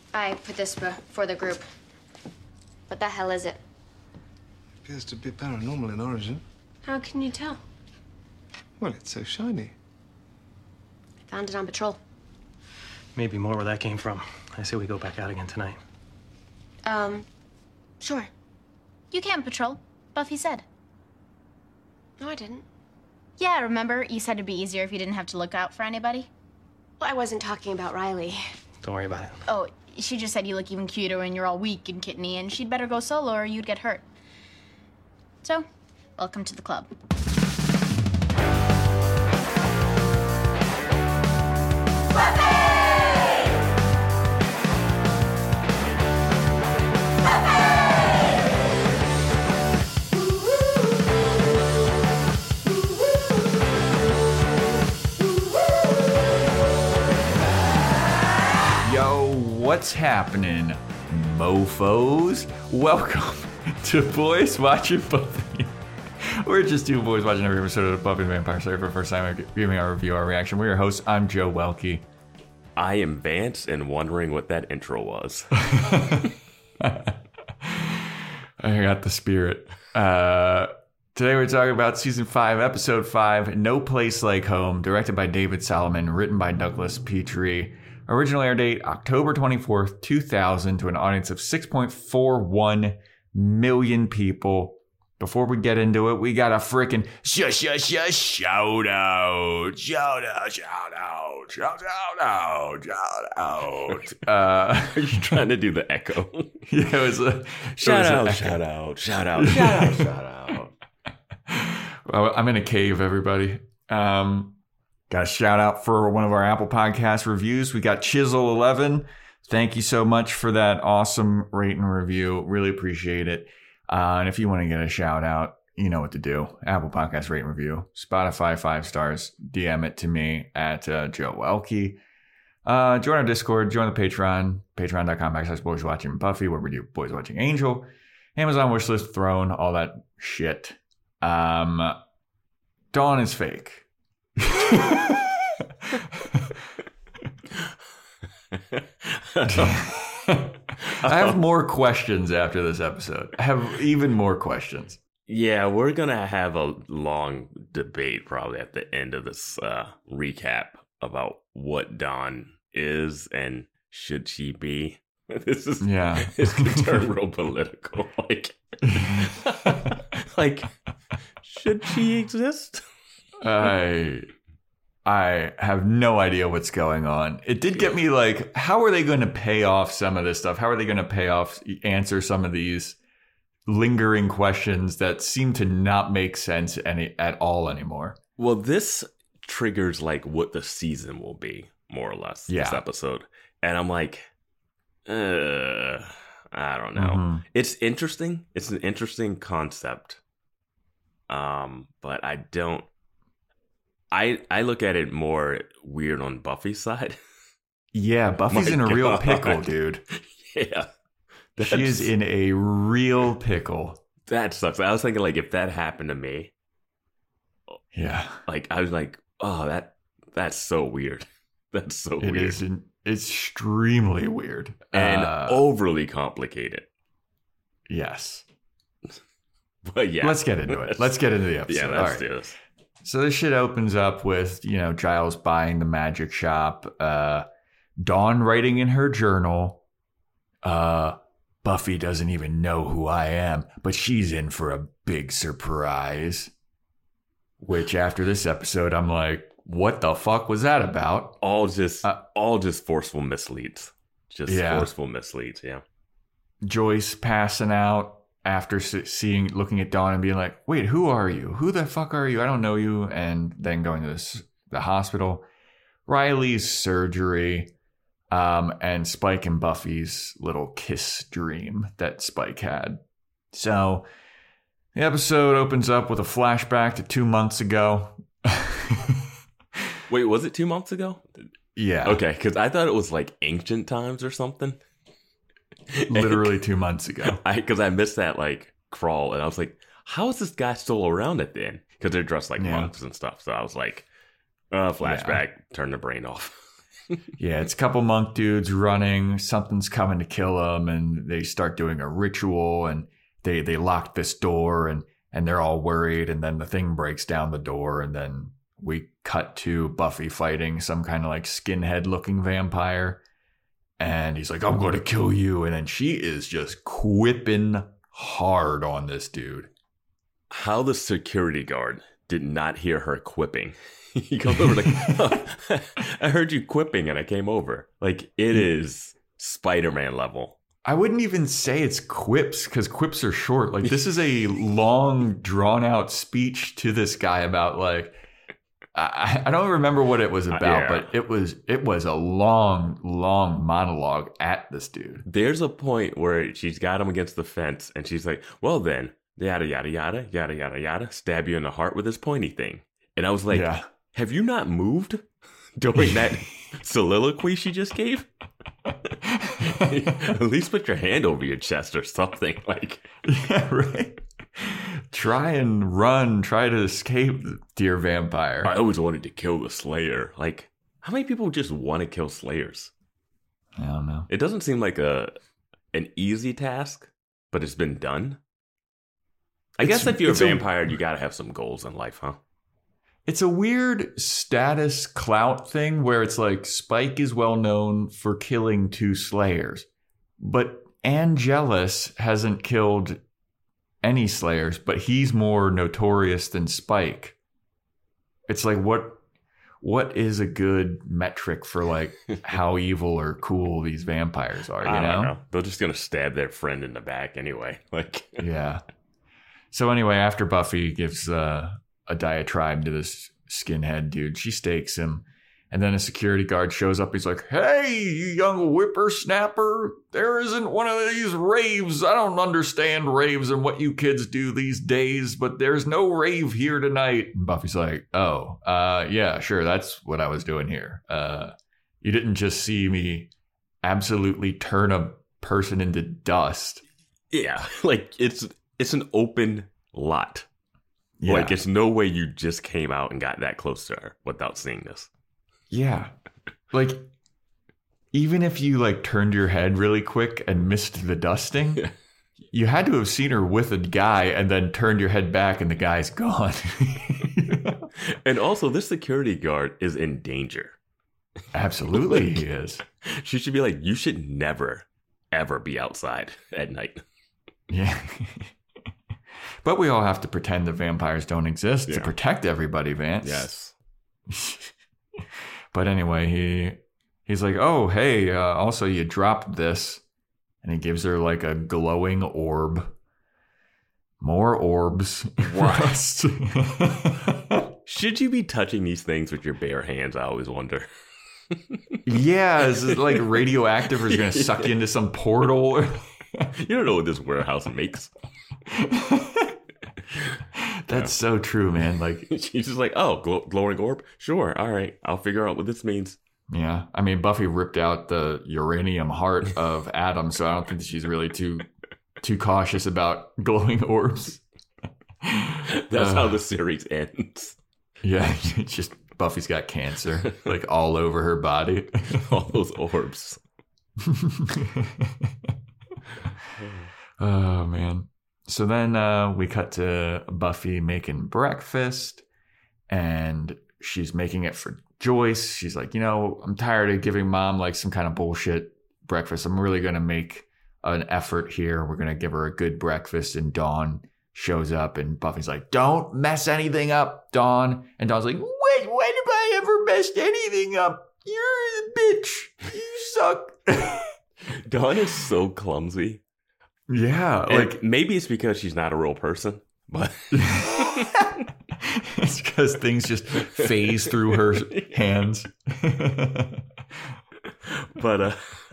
I put this before the group. What the hell is it? Appears to be paranormal in origin. How can you tell? Well, it's so shiny. I found it on patrol. Maybe more where that came from. I say we go back out again tonight. Sure. You can patrol. Buffy said. No, I didn't. Yeah, remember? You said it'd be easier if you didn't have to look out for anybody. Well, I wasn't talking about Riley. Don't worry about it. Oh, she just said you look even cuter when you're all weak and kitteny, and she'd better go solo or you'd get hurt. So, welcome to the club. What's happening, mofos? Welcome to Boys Watching Buffy. We're just two boys watching every episode of Buffy the Vampire Slayer for the first time, giving our review, our reaction. We're your hosts. I'm Joe Welke. I am Vance, and wondering what that intro was. I got the spirit. Today we're talking about Season 5, Episode 5, No Place Like Home, directed by David Solomon, written by Douglas Petrie. Original air date, October 24th, 2000, to an audience of 6.41 million people. Before we get into it, we got a frickin' shout out. Are you trying to do the echo? Yeah, it was a shout out. Well, I'm in a cave, everybody. Got a shout out for one of our Apple Podcast reviews. We got Chisel11. Thank you so much for that awesome rate and review. Really appreciate it. And if you want to get a shout out, you know what to do. Apple Podcast rate and review. Spotify 5 stars. DM it to me at Joe Welke. Join our Discord. Join the Patreon. Patreon.com/Boys Watching Buffy, where we do Boys Watching Angel. Amazon wishlist, Throne, all that shit. Dawn is fake. I have more questions after this episode. I have even more questions. Yeah, we're going to have a long debate probably at the end of this recap about what Dawn is and should she be. This could turn real political. Like, should she exist? I have no idea what's going on. It did get me like, how are they going to pay off some of this stuff? How are they going to answer some of these lingering questions that seem to not make sense at all anymore? Well, this triggers like what the season will be, more or less, this episode. And I'm like, I don't know. Mm-hmm. It's interesting. It's an interesting concept. But I don't. I look at it more weird on Buffy's side. Yeah, Buffy's in a real pickle, dude. Yeah. She is in a real pickle. That sucks. I was thinking, like, if that happened to me. Yeah. Like, I was like, oh, that's so weird. That's so weird. It is extremely weird. And overly complicated. Yes. But yeah. Let's get into it. Let's get into the episode. Yeah, let's do this. So this shit opens up with, Giles buying the magic shop, Dawn writing in her journal, Buffy doesn't even know who I am, but she's in for a big surprise. Which after this episode, I'm like, what the fuck was that about? All just forceful misleads. Forceful misleads, yeah. Joyce passing out. After looking at Dawn and being like, wait, who are you? Who the fuck are you? I don't know you. And then going to the hospital. Riley's surgery. And Spike and Buffy's little kiss dream that Spike had. So the episode opens up with a flashback to 2 months ago. Wait, was it 2 months ago? Yeah. Okay, because I thought it was like ancient times or something. Literally 2 months ago. Because I missed that like crawl, and I was like, how is this guy still around at the end? Because they're dressed like monks and stuff. So I was like, flashback, turn the brain off. Yeah, it's a couple monk dudes running. Something's coming to kill them, and they start doing a ritual, and they lock this door, and they're all worried, and then the thing breaks down the door, and then we cut to Buffy fighting some kind of like skinhead-looking vampire, and he's like, I'm going to kill you, and then she is just quipping hard on this dude. How the security guard did not hear her quipping. He goes over like, oh, I heard you quipping and I came over. Like, it is Spider-Man level. I wouldn't even say it's quips, because quips are short. Like, this is a long, drawn-out speech to this guy about, like, I don't remember what it was about, but it was a long, long monologue at this dude. There's a point where she's got him against the fence, and she's like, well then, yada, yada, yada, yada, yada, yada, stab you in the heart with this pointy thing. And I was like, have you not moved during that soliloquy she just gave? At least put your hand over your chest or something. Like, yeah, right. Try and run. Try to escape, dear vampire. I always wanted to kill the Slayer. Like, how many people just want to kill Slayers? I don't know. It doesn't seem like an easy task, but it's been done. I guess if you're a vampire, you got to have some goals in life, huh? It's a weird status clout thing where it's like Spike is well known for killing 2 Slayers, but Angelus hasn't killed any Slayers, but he's more notorious than Spike. It's like, what is a good metric for like how evil or cool these vampires are, you I know? don't know. They're just going to stab their friend in the back anyway. Like, yeah. So anyway, after Buffy gives a diatribe to this skinhead dude, she stakes him, and then a security guard shows up. He's like, hey, you young whippersnapper, there isn't one of these raves. I don't understand raves and what you kids do these days, but there's no rave here tonight. And Buffy's like, oh, yeah, sure, that's what I was doing here. You didn't just see me absolutely turn a person into dust. yeah, like it's an open lot. Yeah. Like, it's no way you just came out and got that close to her without seeing this. Yeah. Like, even if you like turned your head really quick and missed the dusting, you had to have seen her with a guy and then turned your head back and the guy's gone. And also, this security guard is in danger. Absolutely, he is. She should be like, you should never, ever be outside at night. Yeah. But we all have to pretend that vampires don't exist to protect everybody, Vance. Yes. But anyway, he's like, oh, hey, also you dropped this. And he gives her like a glowing orb. More orbs. What? Should you be touching these things with your bare hands? I always wonder. Yeah, is it like radioactive or is it going to suck you into some portal? You don't know what this warehouse makes. That's so true, man. Like, she's just like, oh, glowing orb? Sure. All right. I'll figure out what this means. yeah. I mean, Buffy ripped out the uranium heart of Adam, so I don't think that she's really too cautious about glowing orbs. That's how the series ends. Yeah, it's just Buffy's got cancer, like all over her body. All those orbs. Oh, man. So then we cut to Buffy making breakfast, and she's making it for Joyce. She's like, I'm tired of giving Mom like some kind of bullshit breakfast. I'm really going to make an effort here. We're going to give her a good breakfast. And Dawn shows up, and Buffy's like, don't mess anything up, Dawn. And Dawn's like, when have I ever messed anything up? You're a bitch. You suck. Dawn is so clumsy. Yeah, like maybe it's because she's not a real person, but it's because things just phase through her hands. But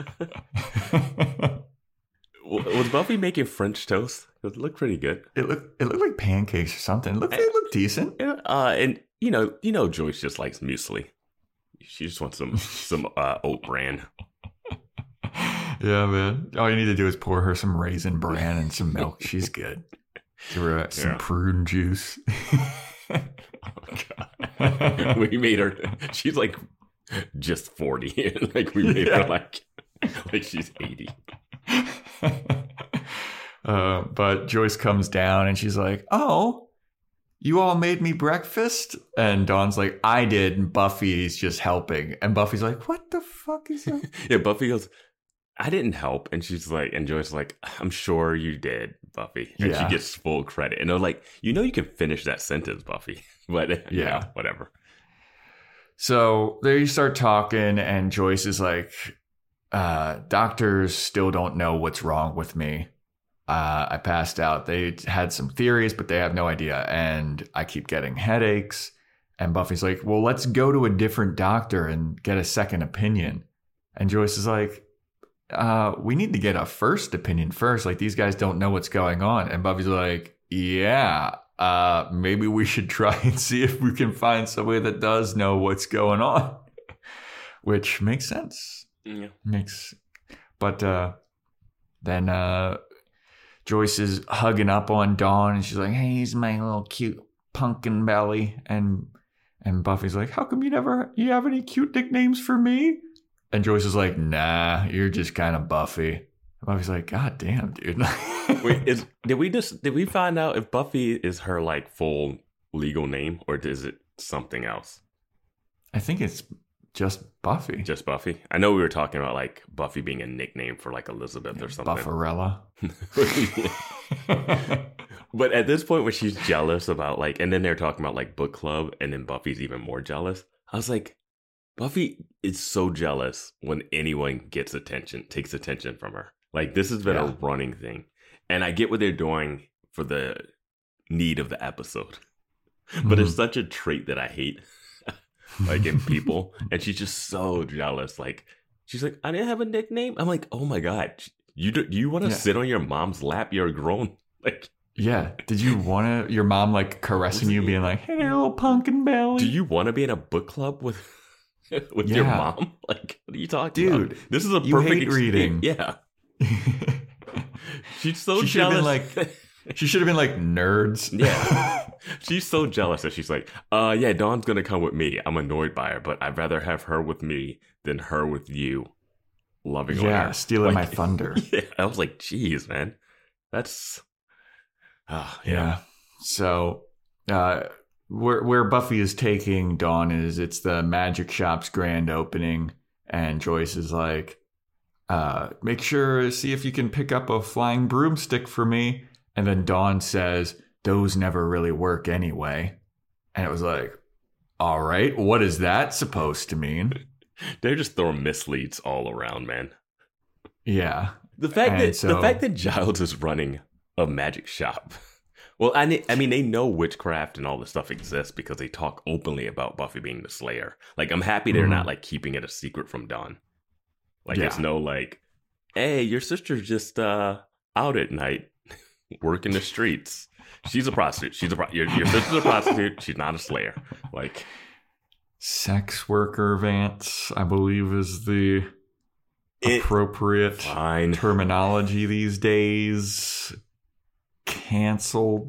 was Buffy making French toast? It looked pretty good. It looked like pancakes or something. It looked decent. And you know Joyce just likes muesli. She just wants some oat bran. Yeah, man. All you need to do is pour her some raisin bran and some milk. She's good. Give her some prune juice. Oh, God. We made her. She's like just 40. Like we made her like she's 80. But Joyce comes down and she's like, "Oh, you all made me breakfast?" And Dawn's like, "I did, and Buffy's just helping." And Buffy's like, "What the fuck is that?" Yeah, Buffy goes, "I didn't help." And she's like, and Joyce is like, "I'm sure you did, Buffy." And she gets full credit. And they're like, you can finish that sentence, Buffy. But yeah, whatever. So they start talking, and Joyce is like, "Doctors still don't know what's wrong with me. I passed out. They had some theories, but they have no idea. And I keep getting headaches." And Buffy's like, "Well, let's go to a different doctor and get a second opinion." And Joyce is like, "We need to get a first opinion first. Like, these guys don't know what's going on." And Buffy's like, "Yeah, maybe we should try and see if we can find somebody that does know what's going on." Which makes sense. Yeah. But then Joyce is hugging up on Dawn, and she's like, "Hey, he's my little cute pumpkin belly." And Buffy's like, "How come you have any cute nicknames for me?" And Joyce is like, "Nah, you're just kind of Buffy." And Buffy's like, "God damn, dude." Wait, did we find out if Buffy is her like full legal name, or is it something else? I think it's just Buffy. Just Buffy? I know we were talking about like Buffy being a nickname for like Elizabeth or something. Buffarella. But at this point when she's jealous about like, and then they're talking about like book club, and then Buffy's even more jealous. I was like, Buffy is so jealous when anyone takes attention from her. Like, this has been a running thing. And I get what they're doing for the need of the episode. But it's such a trait that I hate, like, in people. And she's just so jealous. Like, she's like, "I didn't have a nickname." I'm like, oh my God. You want to sit on your mom's lap? You're grown. Like, yeah. Did you want your mom, like, caressing you, being like, "Hey, little pumpkin belly"? Do you want to be in a book club with your mom? Like, what are you talking about? Dude, this is a perfect hate reading. Yeah. She's so jealous. She should have been like, "Nerds." Yeah. She's so jealous that she's like, yeah, Dawn's going to come with me. I'm annoyed by her, but I'd rather have her with me than her with you. Loving on her. Yeah, stealing my thunder. Yeah. I was like, geez, man. That's... yeah. So, where Buffy is taking Dawn it's the magic shop's grand opening, and Joyce is like, see if you can pick up a flying broomstick for me." And then Dawn says, "Those never really work anyway." And it was like, all right, what is that supposed to mean? They're just throwing misleads all around, man. Yeah. The fact that Giles is running a magic shop. Well, I mean, they know witchcraft and all this stuff exists because they talk openly about Buffy being the Slayer. Like, I'm happy they're not like keeping it a secret from Dawn. Like, it's no like, "Hey, your sister's just out at night working the streets. She's a prostitute. Your sister's a prostitute. She's not a Slayer." Like, sex worker, Vance, I believe, is the appropriate terminology these days. Canceled.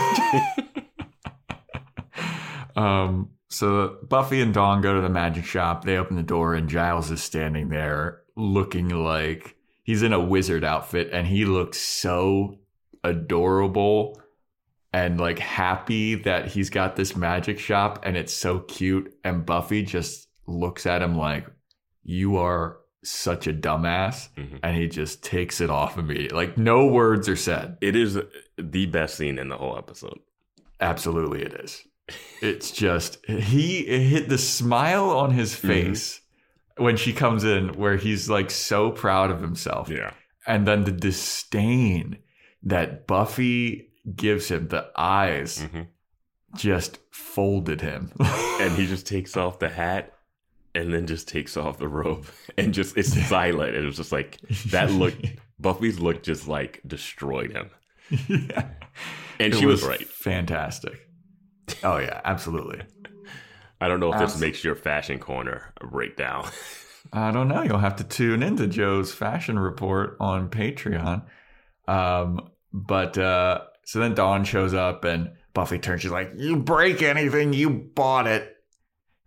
So Buffy and Dawn go to the magic shop. They open the door, and Giles is standing there looking like he's in a wizard outfit, and he looks so adorable and like happy that he's got this magic shop, and it's so cute. And Buffy just looks at him like, "You are such a dumbass." And he just takes it off immediately. Like, no words are said. It is the best scene in the whole episode. Absolutely it is. It's just, he hit the smile on his face when she comes in, where he's like so proud of himself. Yeah. And then the disdain that Buffy gives him, the eyes just folded him. And he just takes off the hat and then just takes off the robe and just, it's silent. It was just like, that look, Buffy's look just like destroyed him. Yeah. And she was right. Fantastic. Oh, yeah, absolutely. I don't know if this makes your fashion corner a breakdown. I don't know. You'll have to tune into Joe's fashion report on Patreon. But so then Dawn shows up, and Buffy turns. She's like, "You break anything, you bought it."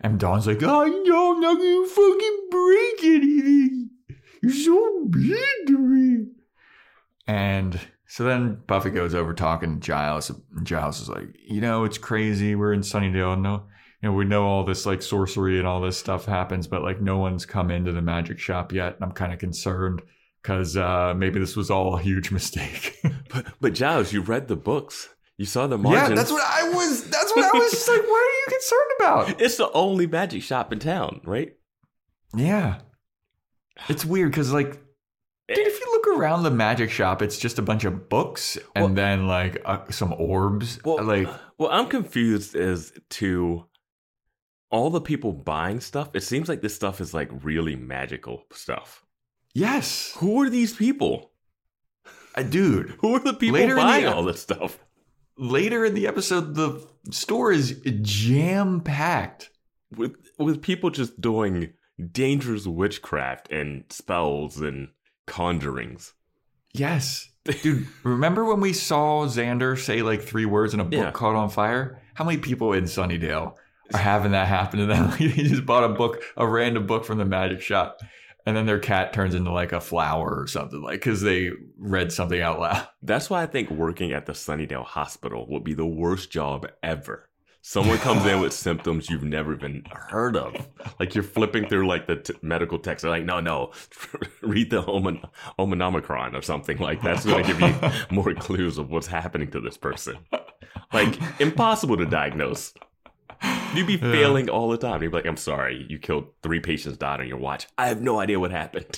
And Dawn's like, oh, no, I'm not going to fucking break anything. You're so mean to me. And so then Buffy goes over talking to Giles. And Giles is like, it's crazy. We're in Sunnydale. No, we know all this like sorcery and all this stuff happens, but like no one's come into the magic shop yet. And I'm kind of concerned because maybe this was all a huge mistake. but Giles, you read the books. You saw the margins. Yeah, that's what I was just like, what are you concerned about? It's the only magic shop in town, right? Yeah. It's weird because, like, dude, if you look around the magic shop, it's just a bunch of books and then, like, some orbs. Well, I'm confused as to all the people buying stuff. It seems like this stuff is, like, really magical stuff. Yes. Who are these people? Dude. Who are the people buying all this stuff? Later in the episode, the store is jam-packed. With people just doing dangerous witchcraft and spells and conjurings. Yes. Dude, remember when we saw Xander say like 3 words and a book caught on fire? How many people in Sunnydale are having that happen to them? He just bought a random book from the magic shop. And then their cat turns into like a flower or something, like, because they read something out loud. That's why I think working at the Sunnydale Hospital would be the worst job ever. Someone comes in with symptoms you've never even heard of. Like you're flipping through like the medical text. They're like, no, read the Omicron or something. Like that's going to give you more clues of what's happening to this person. Like impossible to diagnose. You'd be failing all the time. You'd be like, I'm sorry, you killed 3 patients, died on your watch. I have no idea what happened.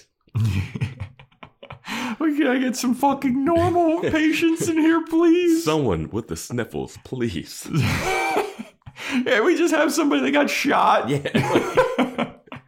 Well, can I get some fucking normal patients in here, please? Someone with the sniffles, please. Yeah, we just have somebody that got shot. Yeah.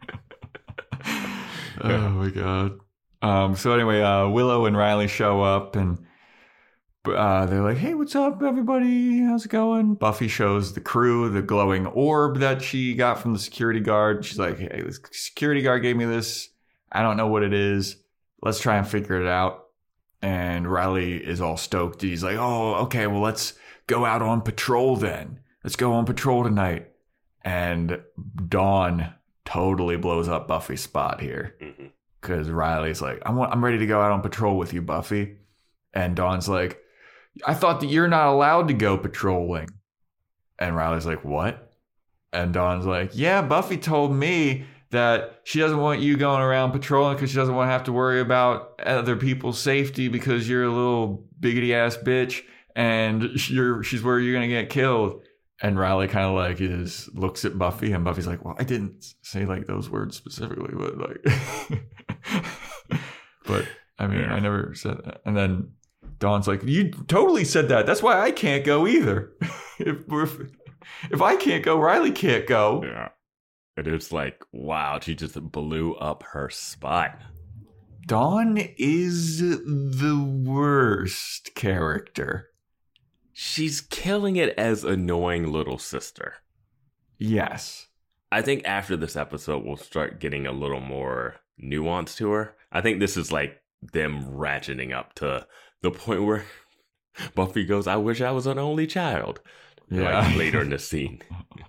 Oh, my God. So anyway, Willow and Riley show up and they're like, hey, what's up, everybody? How's it going? Buffy shows the crew the glowing orb that she got from the security guard. She's like, hey, the security guard gave me this. I don't know what it is. Let's try and figure it out. And Riley is all stoked. He's like, oh, okay, well, let's go out on patrol then. Let's go on patrol tonight. And Dawn totally blows up Buffy's spot here. Because Riley's like, I'm ready to go out on patrol with you, Buffy. And Dawn's like, I thought that you're not allowed to go patrolling. And Riley's like, what? And Dawn's like, yeah, Buffy told me that she doesn't want you going around patrolling because she doesn't want to have to worry about other people's safety because you're a little biggity ass bitch and she's where you're going to get killed. And Riley kind of like looks at Buffy and Buffy's like, well, I didn't say like those words specifically, but like, but I mean, I never said that. And then Dawn's like, you totally said that. That's why I can't go either. If I can't go, Riley can't go. Yeah. And it's like, wow, she just blew up her spot. Dawn is the worst character. She's killing it as annoying little sister. Yes. I think after this episode, we'll start getting a little more nuance to her. I think this is like them ratcheting up to the point where Buffy goes, I wish I was an only child. Yeah. Like later in the scene.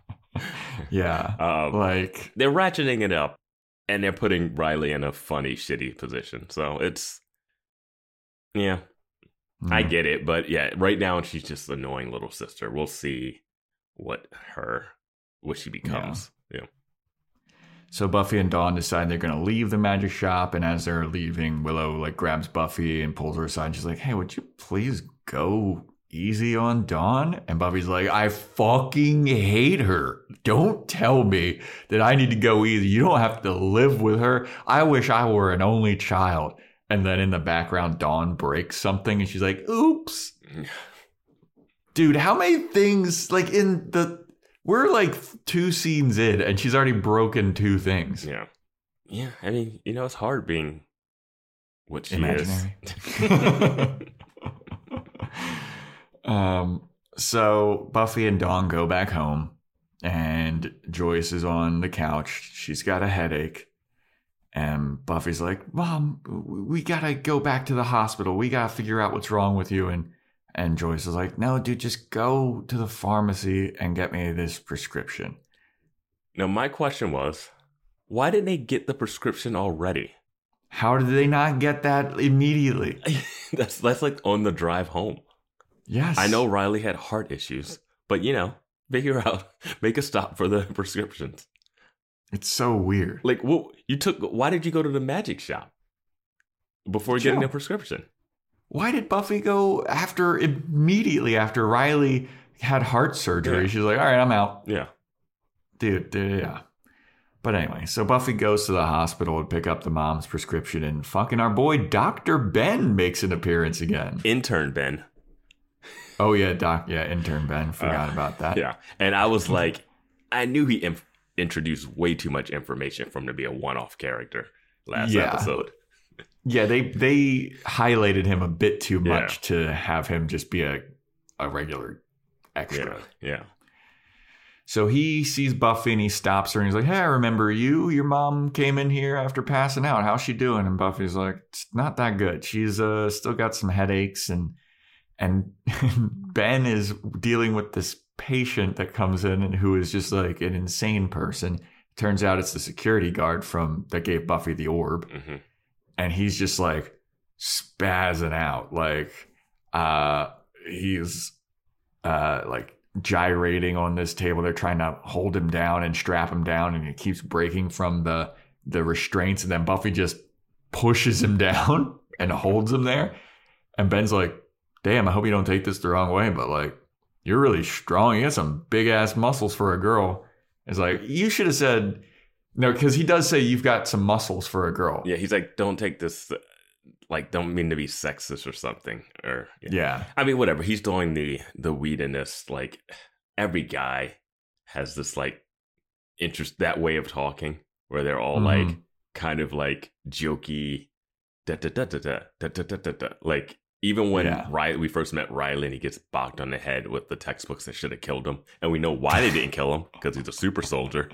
Yeah. Like they're ratcheting it up and they're putting Riley in a funny, shitty position. So it's, yeah, I get it. But yeah, right now she's just an annoying little sister. We'll see what she becomes. Yeah. So Buffy and Dawn decide they're going to leave the magic shop. And as they're leaving, Willow like grabs Buffy and pulls her aside. She's like, hey, would you please go easy on Dawn? And Buffy's like, I fucking hate her. Don't tell me that I need to go easy. You don't have to live with her. I wish I were an only child. And then in the background, Dawn breaks something and she's like, oops. Dude, how many things like we're like 2 scenes in and she's already broken 2 things. Yeah. Yeah. I mean, it's hard being what she imaginary. So Buffy and Dawn go back home and Joyce is on the couch. She's got a headache. And Buffy's like, Mom, we gotta go back to the hospital. We gotta figure out what's wrong with you. And Joyce is like, no, dude, just go to the pharmacy and get me this prescription. Now, my question was, why didn't they get the prescription already? How did they not get that immediately? That's like on the drive home. Yes. I know Riley had heart issues, but figure out, make a stop for the prescriptions. It's so weird. Like, why did you go to the magic shop before getting a prescription? Why did Buffy go immediately after Riley had heart surgery? Yeah. She's like, all right, I'm out. Yeah. Dude, yeah. But anyway, so Buffy goes to the hospital to pick up the mom's prescription, and fucking our boy Dr. Ben makes an appearance again. Intern Ben. Oh, yeah, intern Ben. Forgot about that. Yeah. And I was like, I knew he introduced way too much information for him to be a one-off character last episode. Yeah, they highlighted him a bit too much to have him just be a regular extra. Yeah. So he sees Buffy and he stops her and he's like, hey, I remember you. Your mom came in here after passing out. How's she doing? And Buffy's like, it's not that good. She's still got some headaches. And Ben is dealing with this patient that comes in and who is just like an insane person. Turns out it's the security guard that gave Buffy the orb. Mm-hmm. And he's just like spazzing out. Like he's like gyrating on this table. They're trying to hold him down and strap him down, and he keeps breaking from the restraints. And then Buffy just pushes him down and holds him there. And Ben's like, damn, I hope you don't take this the wrong way, but like, you're really strong. You got some big ass muscles for a girl. It's like, you should have said, no, because he does say you've got some muscles for a girl. Yeah, he's like, don't take this, like, don't mean to be sexist or something. Or yeah. I mean, whatever. He's doing the weediness. Like, every guy has this, like, that way of talking where they're all, like, kind of, like, jokey, da-da-da-da-da, like, even when we first met Riley and he gets bonked on the head with the textbooks that should have killed him. And we know why they didn't kill him, because he's a super soldier.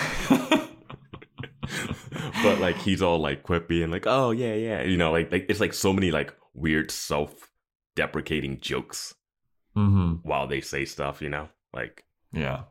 But like, he's all like quippy and like, oh yeah. Like it's like so many like weird self-deprecating jokes while they say stuff, like. Yeah.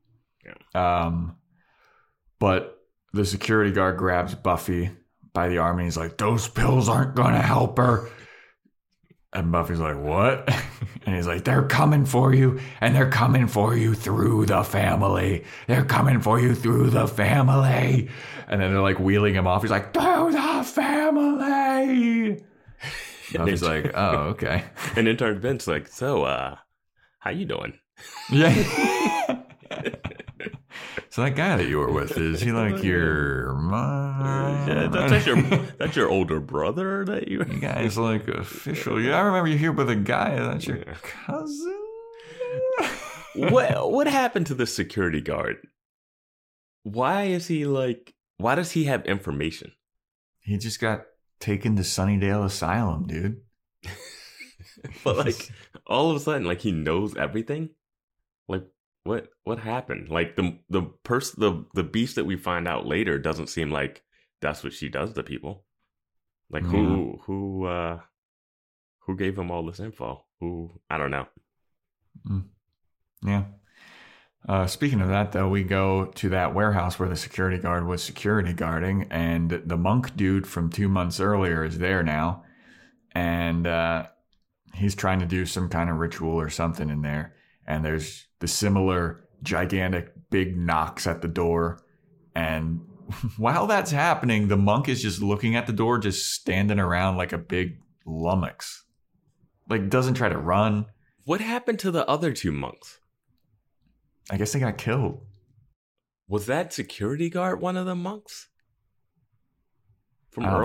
But the security guard grabs Buffy by the arm and he's like, those pills aren't going to help her. And Buffy's like, what? And he's like, they're coming for you, and they're coming for you through the family. They're coming for you through the family. And then they're like wheeling him off. He's like, through the family. Buffy's like, oh, okay. And intern Ben's like, so, how you doing? Yeah. So that guy that you were with, is he like your mom? Yeah, that's your older brother that you guys like official. Yeah, I remember you here with a guy. That's your cousin. What happened to the security guard? Why does he have information? He just got taken to Sunnydale Asylum, dude. But like all of a sudden, like he knows everything. Like what happened? Like the beast that we find out later doesn't seem like that's what she does to people. Like who gave him all this info? I don't know. Yeah. Speaking of that, though, we go to that warehouse where the security guard was security guarding, and the monk dude from 2 months earlier is there now, and he's trying to do some kind of ritual or something in there, and there's the similar gigantic big knocks at the door, and while that's happening, the monk is just looking at the door, just standing around like a big lummox, like doesn't try to run. What happened to the other 2 monks? I guess they got killed. Was that security guard one of the monks from earlier? I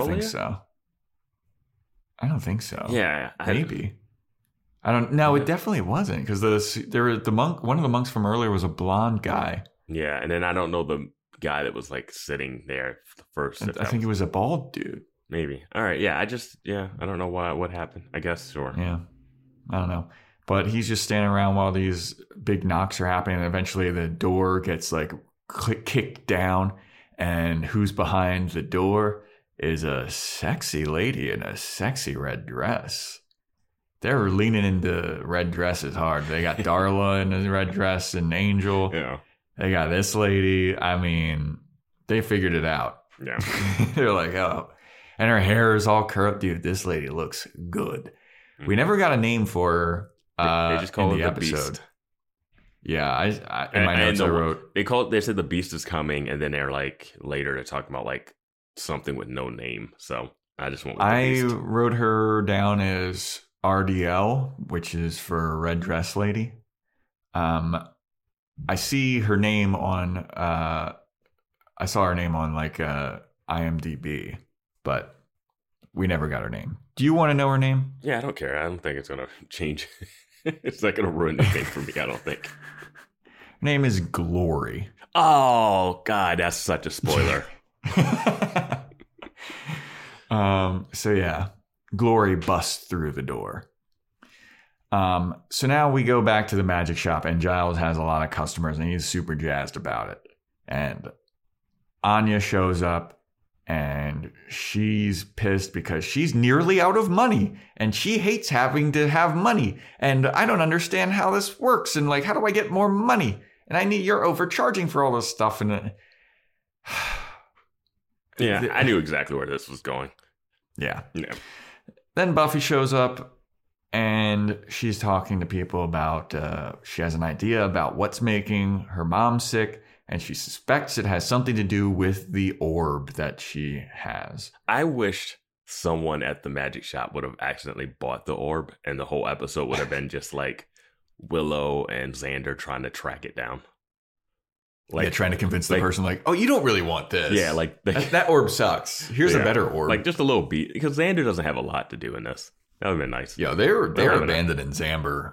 don't think so. Yeah, maybe. I don't. No, it definitely wasn't, because the monk. One of the monks from earlier was a blonde guy. Yeah, and then I don't know the guy that was like sitting there the first. I think it was a bald dude. Maybe. All right. Yeah. I don't know what happened. I guess sure. Yeah. I don't know. But he's just standing around while these big knocks are happening, and eventually the door gets like kicked down, and who's behind the door is a sexy lady in a sexy red dress. They're leaning into red dresses hard. They got Darla in a red dress and Angel. Yeah. They got this lady. I mean, they figured it out. Yeah. They're like, oh. And her hair is all curled. Dude, this lady looks good. We never got a name for her they just call in it the the episode. Beast. Yeah, I in my notes I wrote. They said the Beast is coming, and then they're like, later they're talking about like something with no name. So I just went with the Beast. wrote her down as RDL, which is for Red Dress Lady. I see her name on I saw her name on like IMDb, but we never got her name. Do you want to know her name? Yeah, I don't care. I don't think it's gonna change. It's not gonna ruin anything for me. I don't think. Her name is Glory. Oh God, that's such a spoiler. So yeah, Glory busts through the door. So now we go back to the magic shop, and Giles has a lot of customers, and he's super jazzed about it. And Anya shows up, and she's pissed because she's nearly out of money, and she hates having to have money. And I don't understand how this works, and like, how do I get more money? And you're overcharging for all this stuff, and yeah, I knew exactly where this was going. Yeah. Yeah. Then Buffy shows up, and she's talking to people about, she has an idea about what's making her mom sick, and she suspects it has something to do with the orb that she has. I wished someone at the magic shop would have accidentally bought the orb, and the whole episode would have been just like Willow and Xander trying to track it down. Like trying to convince the person, like, oh, you don't really want this. Yeah, like that orb sucks. Here's a better orb. Like just a little beat, because Xander doesn't have a lot to do in this. That would have been nice. Yeah, they're abandoning Xander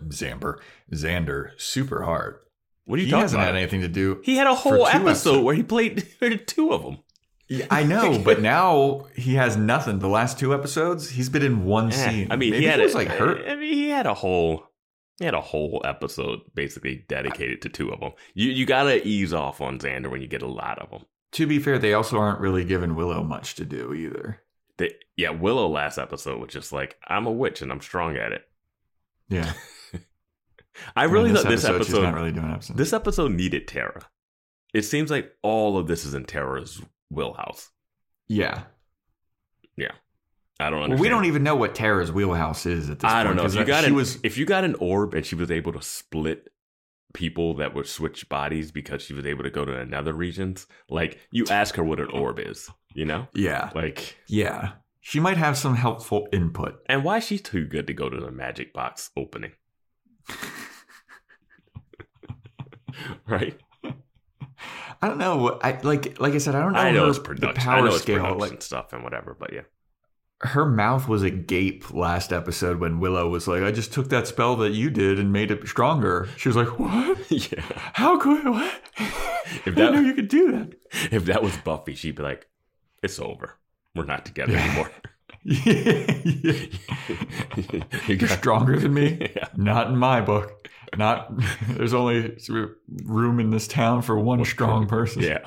super hard. What are you he talking hasn't about? had anything to do. He had a whole episode where he played two of them. Yeah, I know, but now he has nothing. The last two episodes, he's been in one scene. I mean, maybe he was like hurt. I mean, he had a whole episode basically dedicated to two of them. You gotta ease off on Xander when you get a lot of them. To be fair, they also aren't really giving Willow much to do either. Willow last episode was just like, I'm a witch and I'm strong at it. Yeah. I really thought this episode she's not really doing episodes. This episode needed Tara. It seems like all of this is in Tara's wheelhouse. Yeah. Yeah. I don't understand. Well, we don't even know what Tara's wheelhouse is at this point. I don't know. If you got an orb and she was able to split people that would switch bodies because she was able to go to another regions, like, you ask her what an orb is, you know? Yeah. Like, yeah. She might have some helpful input. And why is she too good to go to the magic box opening? Right? I don't know. Like I said, I don't know. I know her, it's production. The power I know it's scale, production like stuff and whatever, but yeah. Her mouth was agape last episode when Willow was like, I just took that spell that you did and made it stronger. She was like, what? Yeah. How could what? I didn't know you could do that. If that was Buffy, she'd be like, it's over. We're not together anymore. You're stronger than me? Yeah. Not in my book. There's only room in this town for one strong person. Yeah.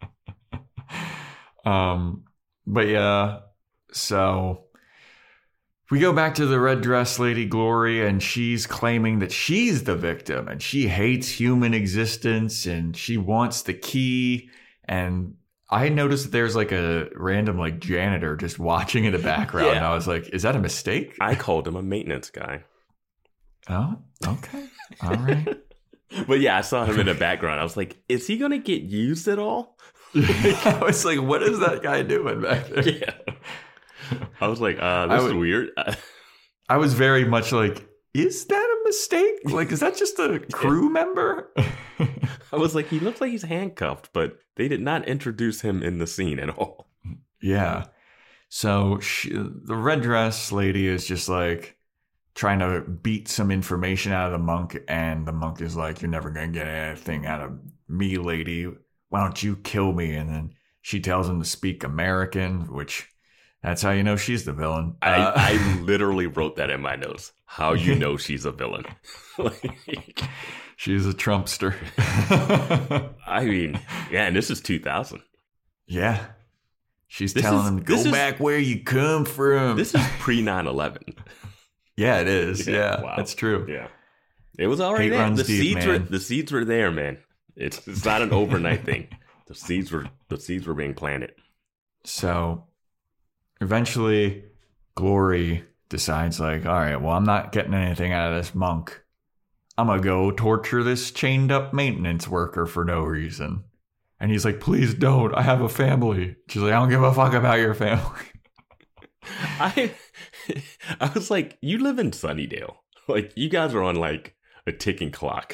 But yeah, so we go back to the red dress lady Glory, and she's claiming that she's the victim and she hates human existence and she wants the key. And I noticed that there's like a random like janitor just watching in the background. Yeah. And I was like, is that a mistake? I called him a maintenance guy. Oh, okay. All right. But yeah, I saw him in the background. I was like, is he going to get used at all? I was like, what is that guy doing back there? Yeah. I was like, this is weird. I was very much like, is that a mistake? Like, is that just a crew member? I was like, he looks like he's handcuffed, but they did not introduce him in the scene at all. Yeah. So the red dress lady is just like trying to beat some information out of the monk. And the monk is like, you're never going to get anything out of me, lady. Why don't you kill me? And then she tells him to speak American, which that's how you know she's the villain. I literally wrote that in my notes. How you know she's a villain. Like, she's a Trumpster. I mean, yeah, and this is 2000. Yeah. She's telling him, go back where you come from. This is pre 9/11. Yeah, it is. Yeah, wow. That's true. Yeah. It was already there. The seeds were there, man. It's not an overnight thing. The seeds were being planted. So eventually Glory decides like, all right, well, I'm not getting anything out of this monk. I'm going to go torture this chained up maintenance worker for no reason. And he's like, please don't. I have a family. She's like, I don't give a fuck about your family. I was like, you live in Sunnydale. Like, you guys are on like a ticking clock.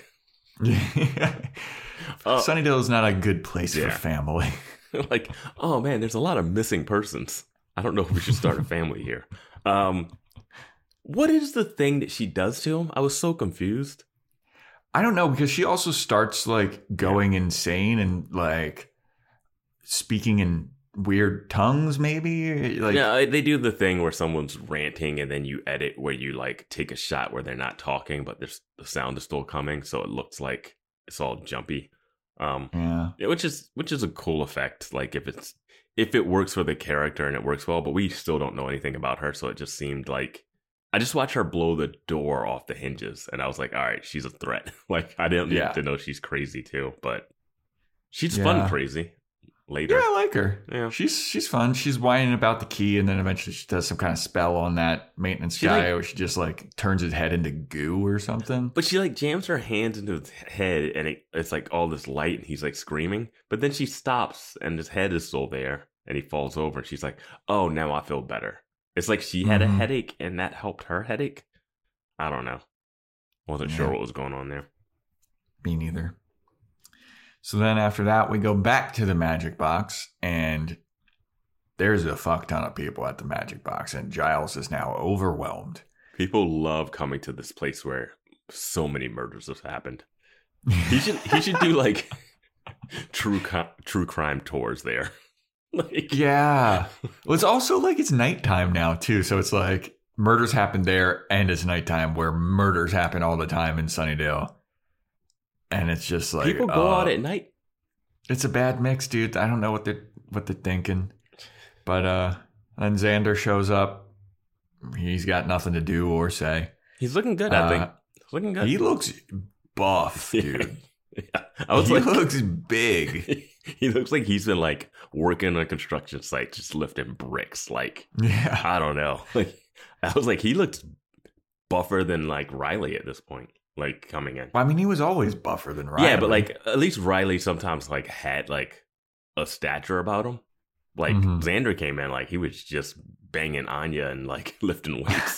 Sunnydale is not a good place for family. Like, oh man, there's a lot of missing persons. I don't know if we should start a family here. What is the thing that she does to him? I was so confused. I don't know, because she also starts like going insane and like speaking in weird tongues, maybe. Like, yeah, they do the thing where someone's ranting and then you edit where you like take a shot where they're not talking, but the sound is still coming, so it looks like it's all jumpy. Which is a cool effect. Like if it works for the character and it works well, but we still don't know anything about her, so it just seemed like I just watched her blow the door off the hinges, and I was like, all right, she's a threat. Like, I didn't need to know she's crazy too, but she's fun crazy later. Yeah, I like her. Yeah. She's fun. She's whining about the key, and then eventually she does some kind of spell on that maintenance guy where she just like turns his head into goo or something. But she like jams her hands into his head, and it's like all this light, and he's like screaming. But then she stops, and his head is still there, and he falls over, and she's like, oh, now I feel better. It's like she had a headache and that helped her headache. I don't know. Wasn't sure what was going on there. Me neither. So then after that, we go back to the magic box, and there's a fuck ton of people at the magic box, and Giles is now overwhelmed. People love coming to this place where so many murders have happened. He should do like true crime tours there. Like, yeah. Well, it's also like it's nighttime now too, so it's like murders happen there and it's nighttime, where murders happen all the time in Sunnydale. And it's just like people go out at night. It's a bad mix, dude. I don't know what they're thinking. But then Xander shows up. He's got nothing to do or say. He's looking good, I think. He's looking good. He looks buff, dude. Yeah. He looks big. He looks like he's been like working on a construction site, just lifting bricks. Like, yeah, I don't know. Like, I was like, he looks buffer than like Riley at this point. Like coming in. Well, I mean, he was always buffer than Riley. Yeah, but like at least Riley sometimes like had like a stature about him. Like Xander came in like he was just banging Anya and like lifting weights.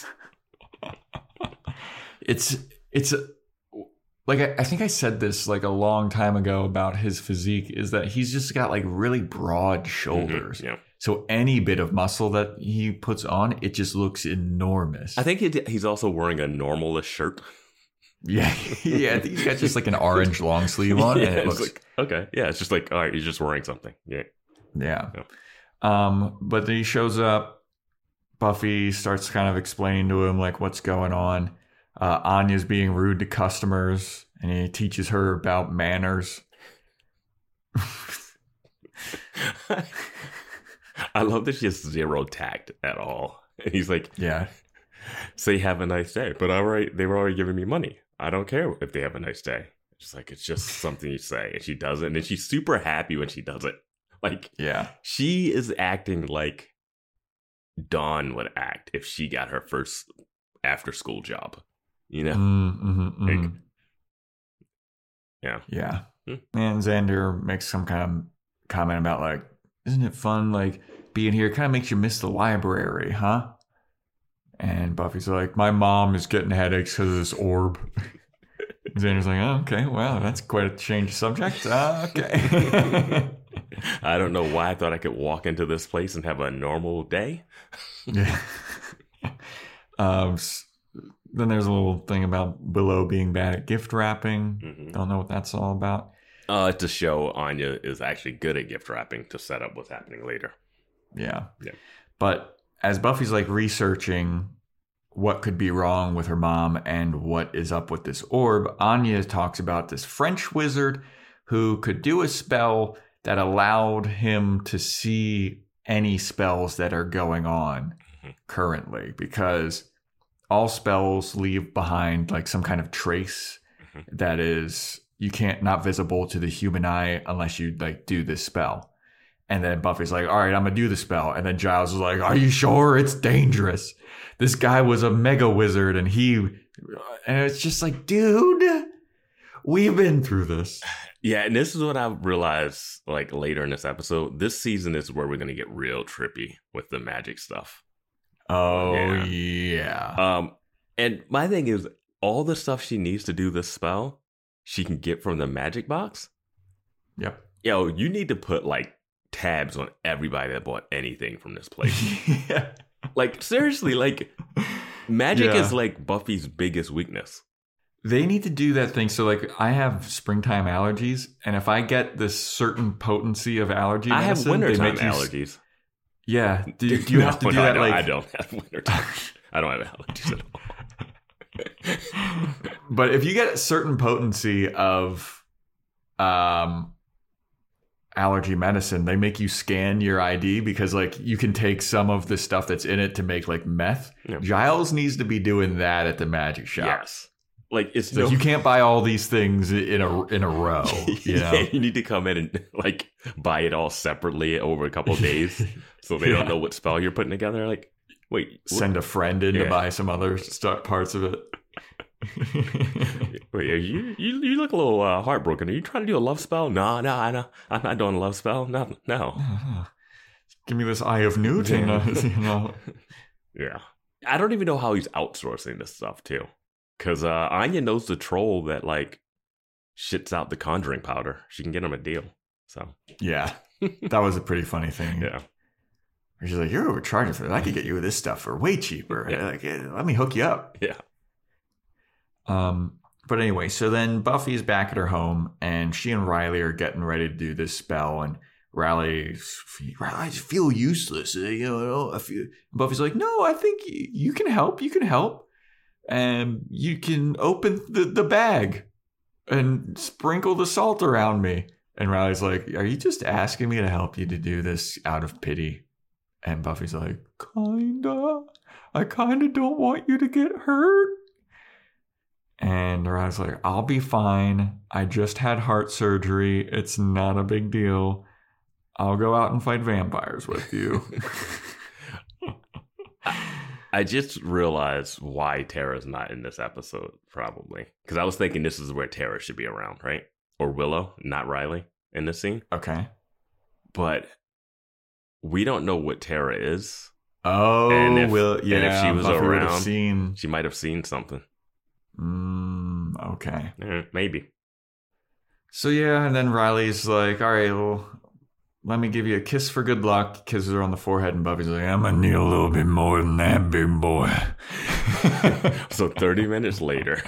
It's like I think I said this like a long time ago about his physique, is that he's just got like really broad shoulders. Yeah. So any bit of muscle that he puts on, it just looks enormous. I think he's also wearing a normalish shirt. Yeah, yeah. I think he's got just like an orange long sleeve on, and it looks like, okay. Yeah, it's just like, all right, he's just wearing something. Yeah. But then he shows up. Buffy starts kind of explaining to him like what's going on. Anya's being rude to customers, and he teaches her about manners. I love that she has zero tact at all. And he's like, yeah, say have a nice day. But all right, they were already giving me money. I don't care if they have a nice day. It's just something you say. And she does it. And then she's super happy when she does it. Like, yeah, she is acting like Dawn would act if she got her first after school job. You know? Like, yeah. Yeah. And Xander makes some kind of comment about like, isn't it fun like being here? It kind of makes you miss the library, huh? And Buffy's like, my mom is getting headaches because of this orb. Xander's like, oh, okay, well, that's quite a change of subject. Okay. I don't know why I thought I could walk into this place and have a normal day. Yeah. Then there's a little thing about Willow being bad at gift wrapping. Don't know what that's all about. To show Anya is actually good at gift wrapping to set up what's happening later. Yeah. But as Buffy's like researching what could be wrong with her mom and what is up with this orb, Anya talks about this French wizard who could do a spell that allowed him to see any spells that are going on currently, because all spells leave behind like some kind of trace that is you can't, not visible to the human eye unless you like do this spell. And then Buffy's like, all right, I'm going to do the spell. And then Giles is like, are you sure? It's dangerous. This guy was a mega wizard and it's just like, dude, we've been through this. Yeah, and this is what I realized like later in this episode. This season is where we're going to get real trippy with the magic stuff. Oh, yeah. And my thing is, all the stuff she needs to do this spell, she can get from the magic box. Yep. Yo, you need to put like tabs on everybody that bought anything from this place. Yeah. Like, seriously, like, magic is like Buffy's biggest weakness. They need to do that thing. So, like, I have springtime allergies, and if I get this certain potency of allergy medicine, I have wintertime they make allergies. Yeah. Do you have to do that? I don't have wintertime. I don't have allergies at all. But if you get a certain potency of allergy medicine, they make you scan your ID because like you can take some of the stuff that's in it to make like meth. Yep. Giles needs to be doing that at the magic shop. Yes. Like it's so you can't buy all these things in a row. You know? You need to come in and like buy it all separately over a couple of days so they don't know what spell you're putting together. Like, wait, send a friend in to buy some other parts of it. Wait, you look a little heartbroken. Are you trying to do a love spell? No, I'm not doing a love spell. No. Give me this Eye of Newton. You know. Yeah, I don't even know how he's outsourcing this stuff too, because Anya knows the troll that like shits out the conjuring powder. She can get him a deal. So yeah, that was a pretty funny thing. Yeah, she's like, "You're overcharging for that. I could get you this stuff for way cheaper. Yeah. Like, let me hook you up." Yeah. But anyway, so then Buffy's back at her home and she and Riley are getting ready to do this spell and Riley, I feel useless. Buffy's like, no, I think you can help. You can help. And you can open the bag and sprinkle the salt around me. And Riley's like, are you just asking me to help you to do this out of pity? And Buffy's like, kinda. I kinda don't want you to get hurt. And Riley's like, I'll be fine. I just had heart surgery. It's not a big deal. I'll go out and fight vampires with you. I just realized why Tara's not in this episode, probably. Because I was thinking this is where Tara should be around, right? Or Willow, not Riley, in this scene. Okay. But we don't know what Tara is. Oh, and if she was Buffy around, she might have seen something. Okay. Maybe. So yeah, and then Riley's like, all right, well, let me give you a kiss for good luck, kisses her on the forehead, and Buffy's like, I'm gonna need a little bit more than that, big boy. So 30 minutes later.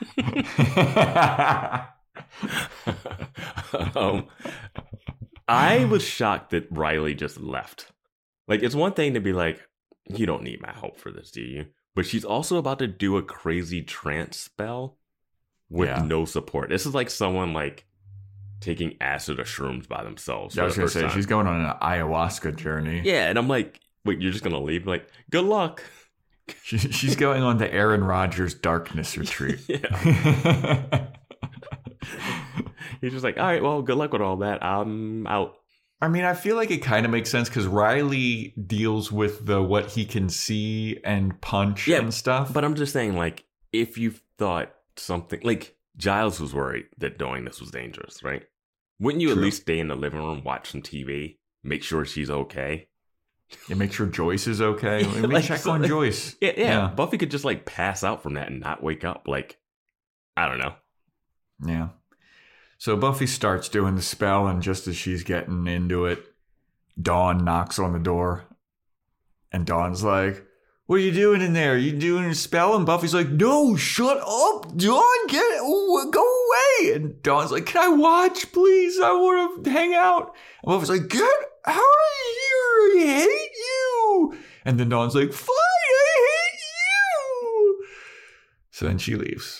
I was shocked that Riley just left. Like, it's one thing to be like, you don't need my help for this, do you? But she's also about to do a crazy trance spell with no support. This is like someone like taking acid or shrooms by themselves. Yeah, I was going to say, she's going on an ayahuasca journey. Yeah, and I'm like, wait, you're just going to leave? I'm like, good luck. She's going on the Aaron Rodgers darkness retreat. Yeah. He's just like, all right, well, good luck with all that. I'm out. I mean, I feel like it kind of makes sense because Riley deals with what he can see and punch and stuff. But I'm just saying, like, if you thought something, like, Giles was worried that doing this was dangerous, right? Wouldn't you at least stay in the living room, watch some TV, make sure she's okay? Yeah, make sure Joyce is okay. Let me check on Joyce. Yeah. Buffy could just, like, pass out from that and not wake up. Like, I don't know. Yeah. So Buffy starts doing the spell, and just as she's getting into it, Dawn knocks on the door. And Dawn's like, what are you doing in there? You doing a spell? And Buffy's like, no, shut up, Dawn, go away. And Dawn's like, can I watch, please? I want to hang out. And Buffy's like, get out of here, I hate you. And then Dawn's like, fine, I hate you. So then she leaves.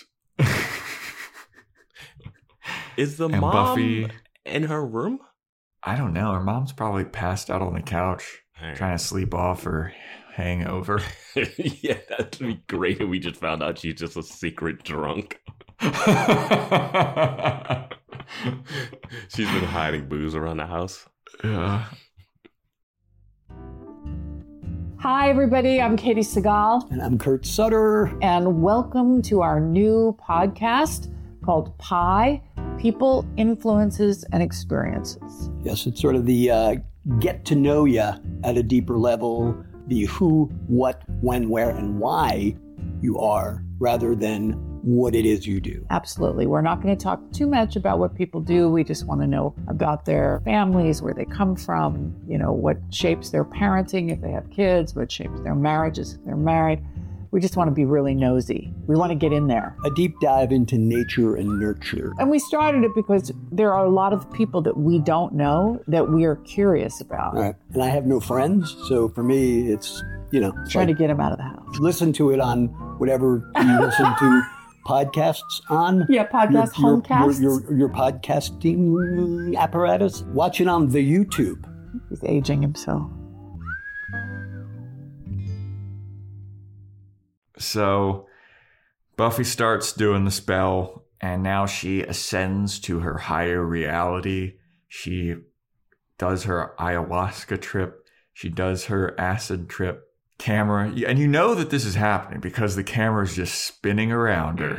Is the mom Buffy in her room? I don't know. Her mom's probably passed out on the couch, trying to sleep off her hangover. Yeah, that'd be great if we just found out she's just a secret drunk. She's been hiding booze around the house. Yeah. Hi, everybody. I'm Katie Segal. And I'm Kurt Sutter. And welcome to our new podcast called Pi, People, Influences, and Experiences. Yes, it's sort of the get to know you at a deeper level, the who, what, when, where, and why you are, rather than what it is you do. Absolutely. We're not going to talk too much about what people do. We just want to know about their families, where they come from, what shapes their parenting if they have kids, what shapes their marriages if they're married. We just want to be really nosy. We want to get in there. A deep dive into nature and nurture. And we started it because there are a lot of people that we don't know that we are curious about. Right. And I have no friends, so for me, it's, trying to get them out of the house. Listen to it on whatever you listen to podcasts on. Yeah, podcast homecasts. Your podcasting apparatus. Watch it on the YouTube. He's aging himself. So Buffy starts doing the spell, and now she ascends to her higher reality. She does her ayahuasca trip. She does her acid trip. Camera, and you know that this is happening because the camera's just spinning around her.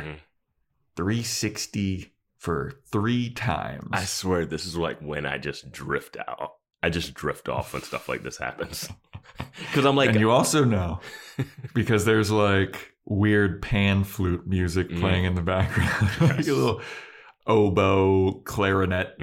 360 for 3 times. I swear this is like when I just drift out. I just drift off when stuff like this happens. Because I'm like... And you also know, because there's like weird pan flute music playing in the background. Like a little oboe, clarinet.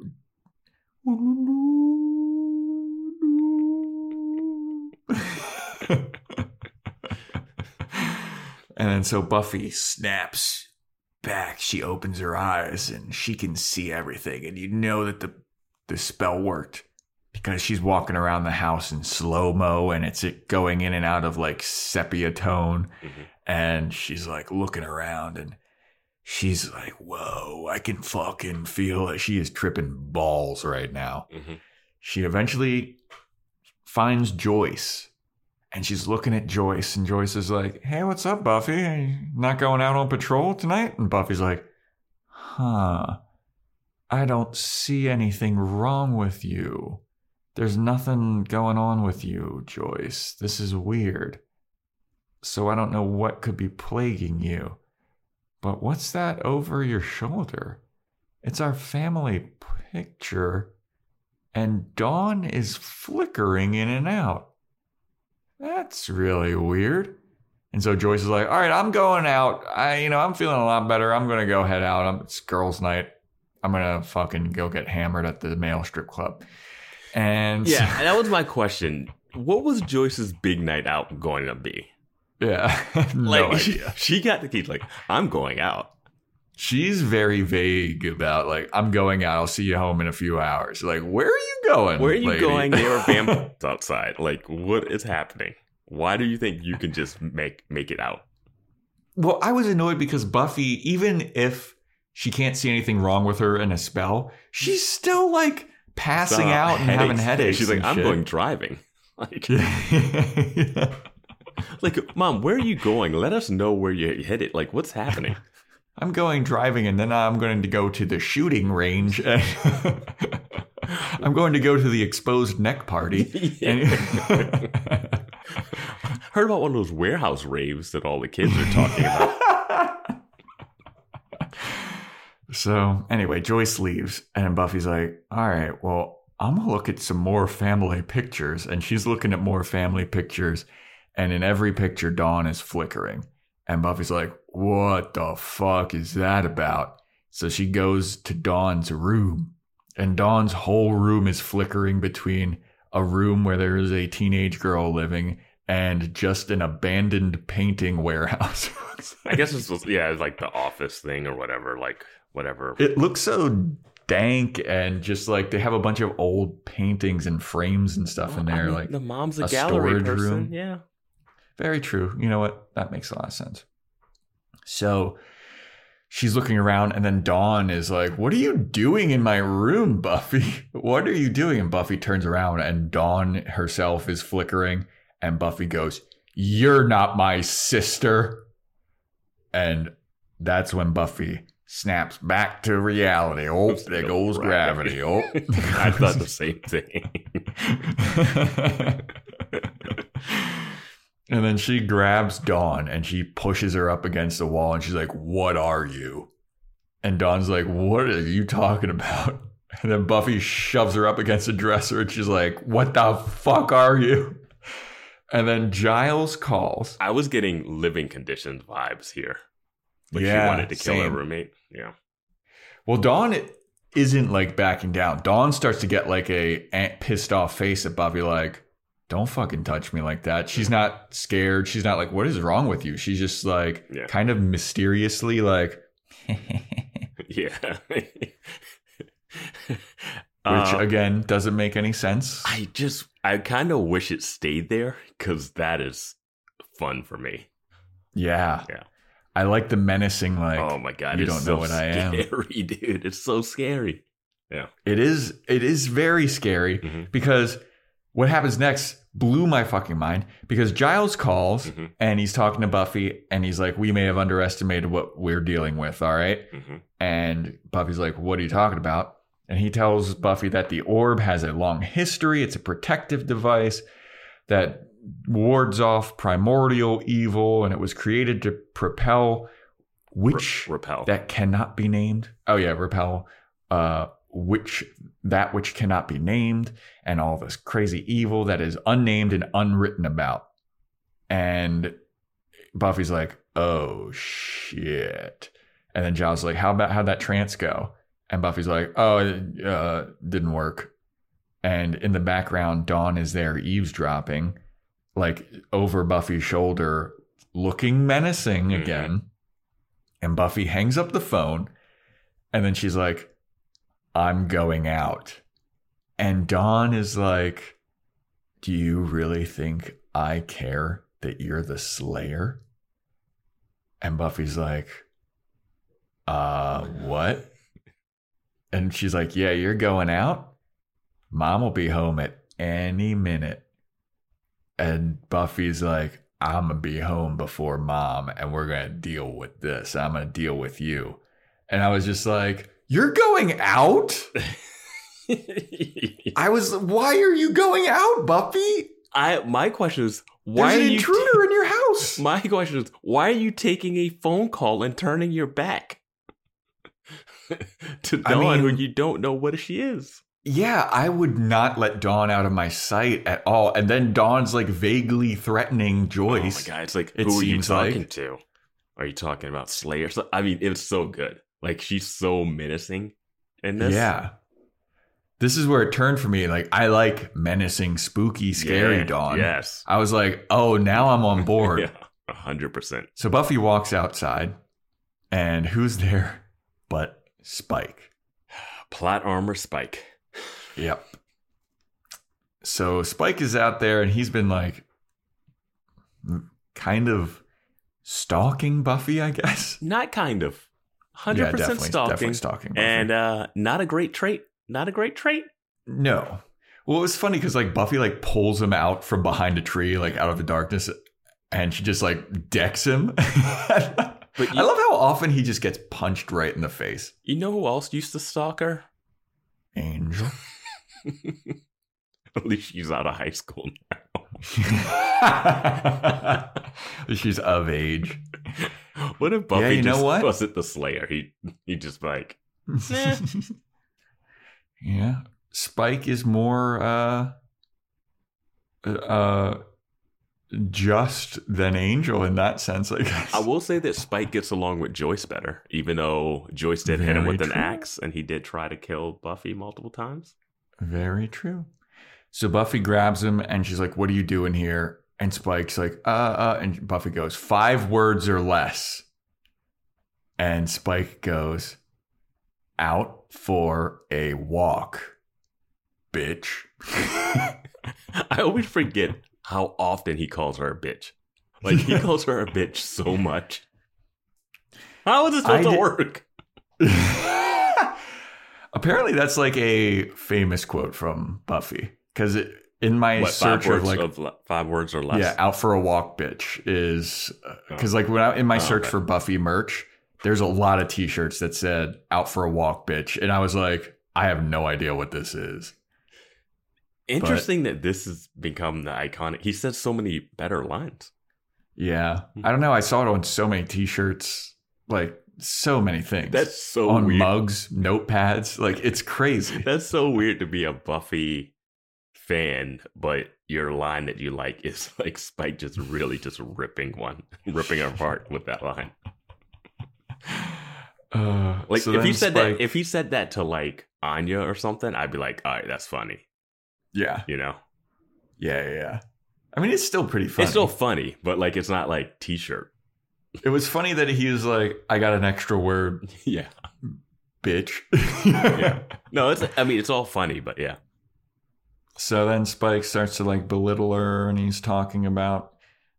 And then so Buffy snaps back. She opens her eyes and she can see everything. And you know that the spell worked because she's walking around the house in slow-mo and it's going in and out of like sepia tone. And she's like looking around and she's like, whoa, I can fucking feel it. She is tripping balls right now. She eventually finds Joyce. And she's looking at Joyce, and Joyce is like, hey, what's up, Buffy? Are you not going out on patrol tonight? And Buffy's like, I don't see anything wrong with you. There's nothing going on with you, Joyce. This is weird. So I don't know what could be plaguing you. But what's that over your shoulder? It's our family picture, and Dawn is flickering in and out. That's really weird. And so Joyce is like, all right, I'm going out. I'm feeling a lot better. I'm going to go head out. It's girls' night. I'm going to fucking go get hammered at the male strip club. And yeah, and that was my question. What was Joyce's big night out going to be? Yeah, no idea. She got the keys like, I'm going out. She's very vague about like, I'm going out. I'll see you home in a few hours. Like, where are you going? Where are you lady? going? There are vampires outside. Like, what is happening? Why do you think you can just make it out? Well, I was annoyed because Buffy, even if she can't see anything wrong with her in a spell, she's still like passing out and having headaches. She's like, I'm going driving. Like, yeah. Like, Mom, where are you going? Let us know where you're headed. Like, what's happening? I'm going driving, and then I'm going to go to the shooting range. I'm going to go to the exposed neck party. Heard about one of those warehouse raves that all the kids are talking about. So anyway, Joyce leaves, and Buffy's like, all right, well, I'm going to look at some more family pictures. And she's looking at more family pictures, and in every picture, Dawn is flickering. And Buffy's like, what the fuck is that about? So she goes to Dawn's room, and Dawn's whole room is flickering between a room where there is a teenage girl living and just an abandoned painting warehouse. I guess it's like the office thing or whatever, like whatever. It looks so dank and just like they have a bunch of old paintings and frames and stuff in there. I mean, like the mom's a gallery person. Room. Yeah. Very true. You know what? That makes a lot of sense. So she's looking around, and then Dawn is like, what are you doing in my room, Buffy? What are you doing? And Buffy turns around, and Dawn herself is flickering, and Buffy goes, you're not my sister. And that's when Buffy snaps back to reality. Oh, there goes gravity. Oh, I thought the same thing. And then she grabs Dawn and she pushes her up against the wall and she's like, "What are you?" And Dawn's like, "What are you talking about?" And then Buffy shoves her up against a dresser and she's like, "What the fuck are you?" And then Giles calls. I was getting Living Conditions vibes here. Like she wanted to kill her roommate. Yeah. Well, Dawn isn't like backing down. Dawn starts to get like a pissed off face at Buffy, like, "Don't fucking touch me like that." She's not scared. She's not like, "What is wrong with you?" She's just like kind of mysteriously like, yeah. Which again doesn't make any sense. I kind of wish it stayed there because that is fun for me. Yeah. I like the menacing, like, oh my God, you don't know what I am. Scary, dude. It's so scary. Yeah. It is very scary because what happens next blew my fucking mind, because Giles calls and he's talking to Buffy and he's like, "We may have underestimated what we're dealing with, all right?" And Buffy's like, "What are you talking about?" And he tells Buffy that the orb has a long history. It's a protective device that wards off primordial evil, and it was created to repel that cannot be named. Oh yeah, repel which cannot be named, and all this crazy evil that is unnamed and unwritten about. And Buffy's like, "Oh shit." And then Giles is like, how'd that trance go?" And Buffy's like, "Oh, it didn't work." And in the background, Dawn is there eavesdropping, like over Buffy's shoulder, looking menacing again. And Buffy hangs up the phone. And then she's like, "I'm going out." And Dawn is like, "Do you really think I care that you're the Slayer?" And Buffy's like, what? And she's like, "Yeah, you're going out? Mom will be home at any minute." And Buffy's like, "I'm going to be home before Mom, and we're going to deal with this. I'm going to deal with you." And I was just like, "You're going out?" Why are you going out, Buffy? My question is, why There's are an you intruder in your house? My question is, why are you taking a phone call and turning your back to Dawn when you don't know what she is? Yeah, I would not let Dawn out of my sight at all. And then Dawn's like vaguely threatening Joyce. Oh my God, it's like, who are you talking to? Are you talking about Slayer? I mean, it's so good. Like, she's so menacing in this. Yeah. This is where it turned for me. Like, I like menacing, spooky, scary Dawn. Yes. I was like, oh, now I'm on board. Yeah, 100%. So Buffy walks outside, and who's there but Spike? Plot armor Spike. Yep. So Spike is out there, and he's been like kind of stalking Buffy, I guess. Not kind of. 100% stalking. Definitely stalking Buffy. And not a great trait. Not a great trait. No. Well, it was funny because like Buffy like pulls him out from behind a tree, like out of the darkness, and she just like decks him. I love how often he just gets punched right in the face. You know who else used to stalk her? Angel. At least she's out of high school now. She's of age. What if Buffy wasn't the Slayer? He just like, Yeah. Spike is more just than Angel in that sense, I guess. I will say that Spike gets along with Joyce better, even though Joyce did hit him with an axe and he did try to kill Buffy multiple times. Very true. So Buffy grabs him and she's like, "What are you doing here?" And Spike's like, and Buffy goes, 5 words or less. And Spike goes, "Out for a walk, bitch." I always forget how often he calls her a bitch. Like, he calls her a bitch so much. How is this supposed to work? Apparently, that's like a famous quote from Buffy. Because in my search of like 5 words or less. Yeah, "out for a walk, bitch" is because like in my search for Buffy merch, there's a lot of t-shirts that said "Out for a walk, bitch," and I was like, I have no idea what this is. Interesting that this has become the iconic. He said so many better lines. Yeah, I don't know. I saw it on so many t-shirts, like so many things. That's so on weird. Mugs, notepads, like it's crazy. That's so weird to be a Buffy fan, but your line that you like is like Spike just really just ripping apart with that line. Like so if he then said if he said that to like Anya or something, I'd be like, all right, that's funny. Yeah. You know? Yeah. I mean, it's still pretty funny. It's still funny, but like it's not like t-shirt. It was funny that he was like, I got an extra word. Yeah. Bitch. Yeah. No, it's all funny, but yeah. So then Spike starts to like belittle her, and he's talking about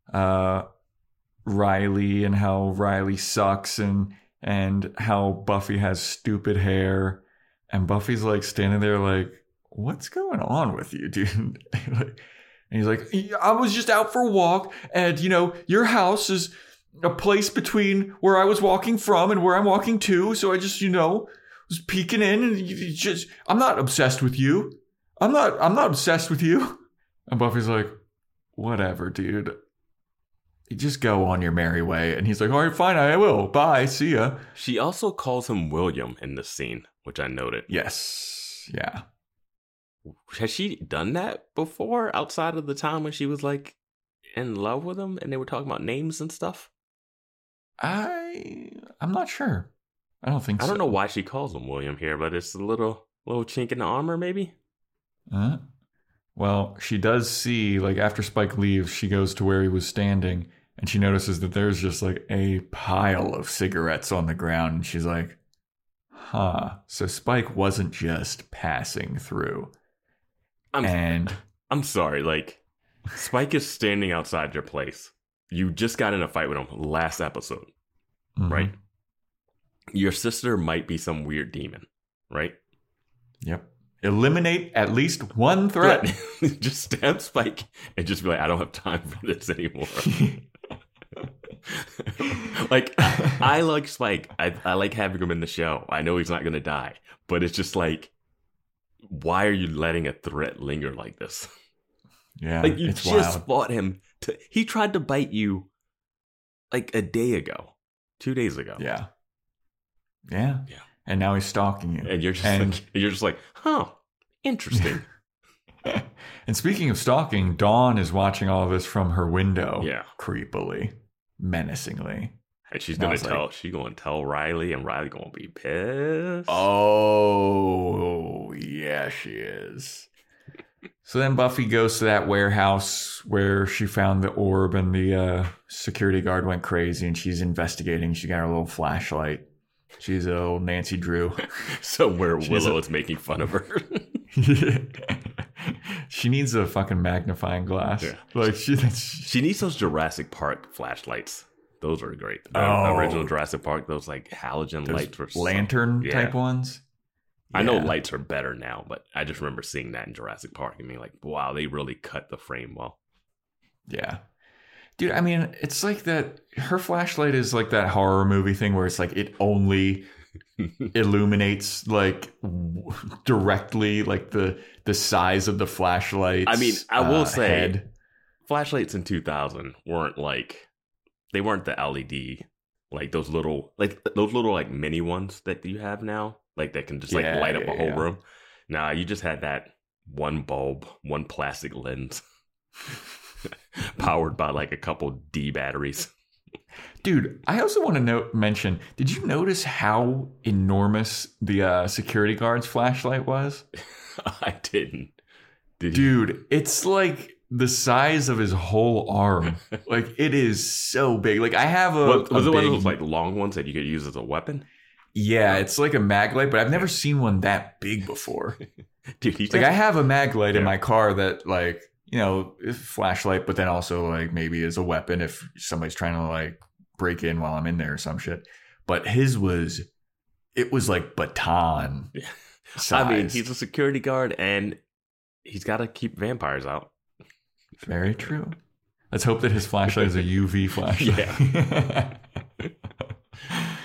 Riley and how Riley sucks and how Buffy has stupid hair. And Buffy's like standing there like, what's going on with you, dude? And he's like, I was just out for a walk, and your house is a place between where I was walking from and where I'm walking to. So I just, was peeking in, and I'm not obsessed with you. I'm not obsessed with you. And Buffy's like, whatever, dude. You just go on your merry way. And he's like, all right, fine, I will. Bye, see ya. She also calls him William in this scene, which I noted. Yes, yeah. Has she done that before outside of the time when she was like in love with him and they were talking about names and stuff? I'm not sure. I don't think so. I don't know why she calls him William here, but it's a little chink in the armor, maybe? Well, she does see, like, after Spike leaves, she goes to where he was standing, and she notices that there's just, like, a pile of cigarettes on the ground, and she's like, so Spike wasn't just passing through. I'm sorry, like, Spike is standing outside your place. You just got in a fight with him last episode, right? Your sister might be some weird demon, right? Yep. Eliminate at least one threat. Just stab Spike and just be like, I don't have time for this anymore. Like, I like Spike. I like having him in the show. I know he's not going to die, but it's just like, why are you letting a threat linger like this? Yeah, like you it's just wild. fought him. He tried to bite you like a day ago, 2 days ago. Yeah. And now he's stalking you. And you're just like, huh, interesting. And speaking of stalking, Dawn is watching all of this from her window. Yeah. Creepily, menacingly. And she's gonna tell Riley, and Riley gonna be pissed. Oh, yeah, she is. So then Buffy goes to that warehouse where she found the orb, and the security guard went crazy, and she's investigating. She got her little flashlight. She's a little Nancy Drew. Somewhere Willow is making fun of her. She needs a fucking magnifying glass. Yeah. Like she needs those Jurassic Park flashlights. Those are great. The original Jurassic Park, those like halogen lights were lantern type ones. I know lights are better now, but I just remember seeing that in Jurassic Park and being like, wow, they really cut the frame well. Yeah. Dude, I mean, it's like that. Her flashlight is like that horror movie thing where it's like it only illuminates like directly like the size of the flashlight. I mean, I will say flashlights in 2000 weren't the LED, like those little like mini ones that you have now, like that can just like light up a whole room. Nah, you just had that one bulb, one plastic lens. Powered by like a couple D batteries. Dude, I also want to mention, did you notice how enormous the security guard's flashlight was? I didn't. Dude, it's like the size of his whole arm. Like, it is so big. Like, I have was it one of those like long ones that you could use as a weapon? Yeah, it's like a mag light, but I've never seen one that big before. Dude, I have a mag light in my car that like, flashlight, but then also like maybe as a weapon if somebody's trying to like break in while I'm in there or some shit. But his was like baton size. I mean, he's a security guard and he's got to keep vampires out. Very true. Let's hope that his flashlight is a UV flashlight. Yeah.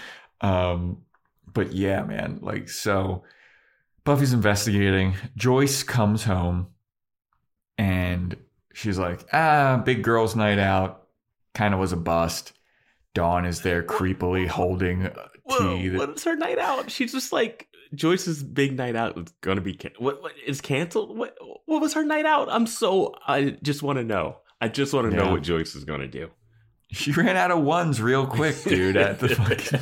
But yeah, man, like, so Buffy's investigating. Joyce comes home and she's like, big girls' night out. Kind of was a bust. Dawn is there creepily holding tea. What is her night out? She's just like, Joyce's big night out is going to be what is canceled? What was her night out? I just want to know. I just want to know what Joyce is going to do. She ran out of ones real quick, dude, at the fucking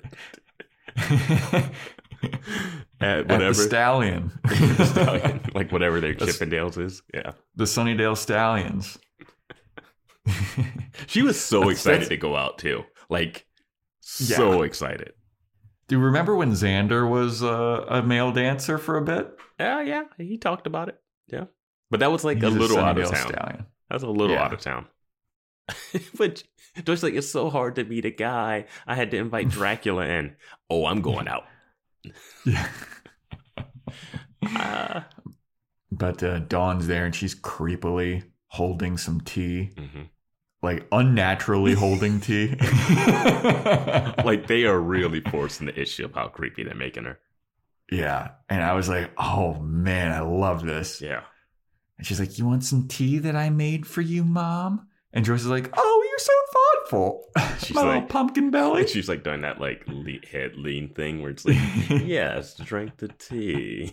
at whatever. At the Stallion. The Stallion. Like whatever their Chippendales is. Yeah. The Sunnydale Stallions. She was so excited to go out too. Like so excited. Do you remember when Xander was a male dancer for a bit? Yeah, he talked about it. Yeah. But that was like a little out of town. Stallion. That was a little out of town. But Joyce's like, it's so hard to meet a guy. I had to invite Dracula in. Oh, I'm going out. Yeah. But Dawn's there and she's creepily holding some tea. Mm-hmm. Like unnaturally holding tea. Like they are really forcing the issue of how creepy they're making her. Yeah. And I was like, oh man, I love this. Yeah. And she's like, you want some tea that I made for you, Mom? And Joyce is like, oh, you're so thoughtful. She's my like, little pumpkin belly. She's like doing that like head lean thing where it's like, yes, drink the tea.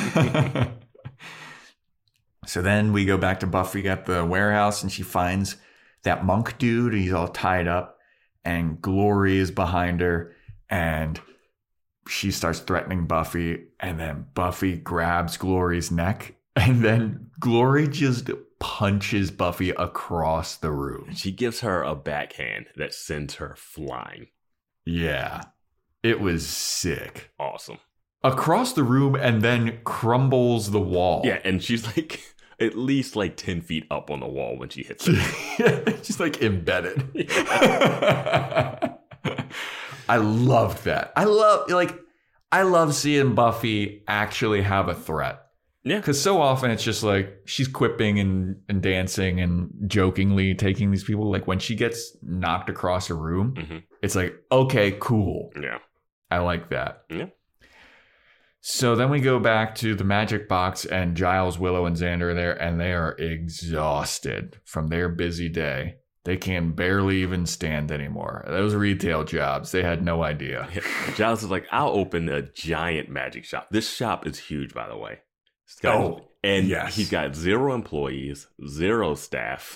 So then we go back to Buffy at the warehouse and she finds that monk dude. He's all tied up and Glory is behind her and she starts threatening Buffy. And then Buffy grabs Glory's neck and then Glory just punches Buffy across the room. She gives her a backhand that sends her flying. Yeah. It was sick. Awesome. Across the room and then crumbles the wall. Yeah, and she's like at least like 10 feet up on the wall when she hits it. She's like embedded. I loved that. I love seeing Buffy actually have a threat. Yeah. Because so often it's just like she's quipping and dancing and jokingly taking these people. Like when she gets knocked across a room, It's like, okay, cool. Yeah. I like that. Yeah. So then we go back to the magic box and Giles, Willow, and Xander are there and they are exhausted from their busy day. They can barely even stand anymore. Those retail jobs, they had no idea. Giles is like, I'll open a giant magic shop. This shop is huge, by the way. And yes. He's got 0 employees, 0 staff.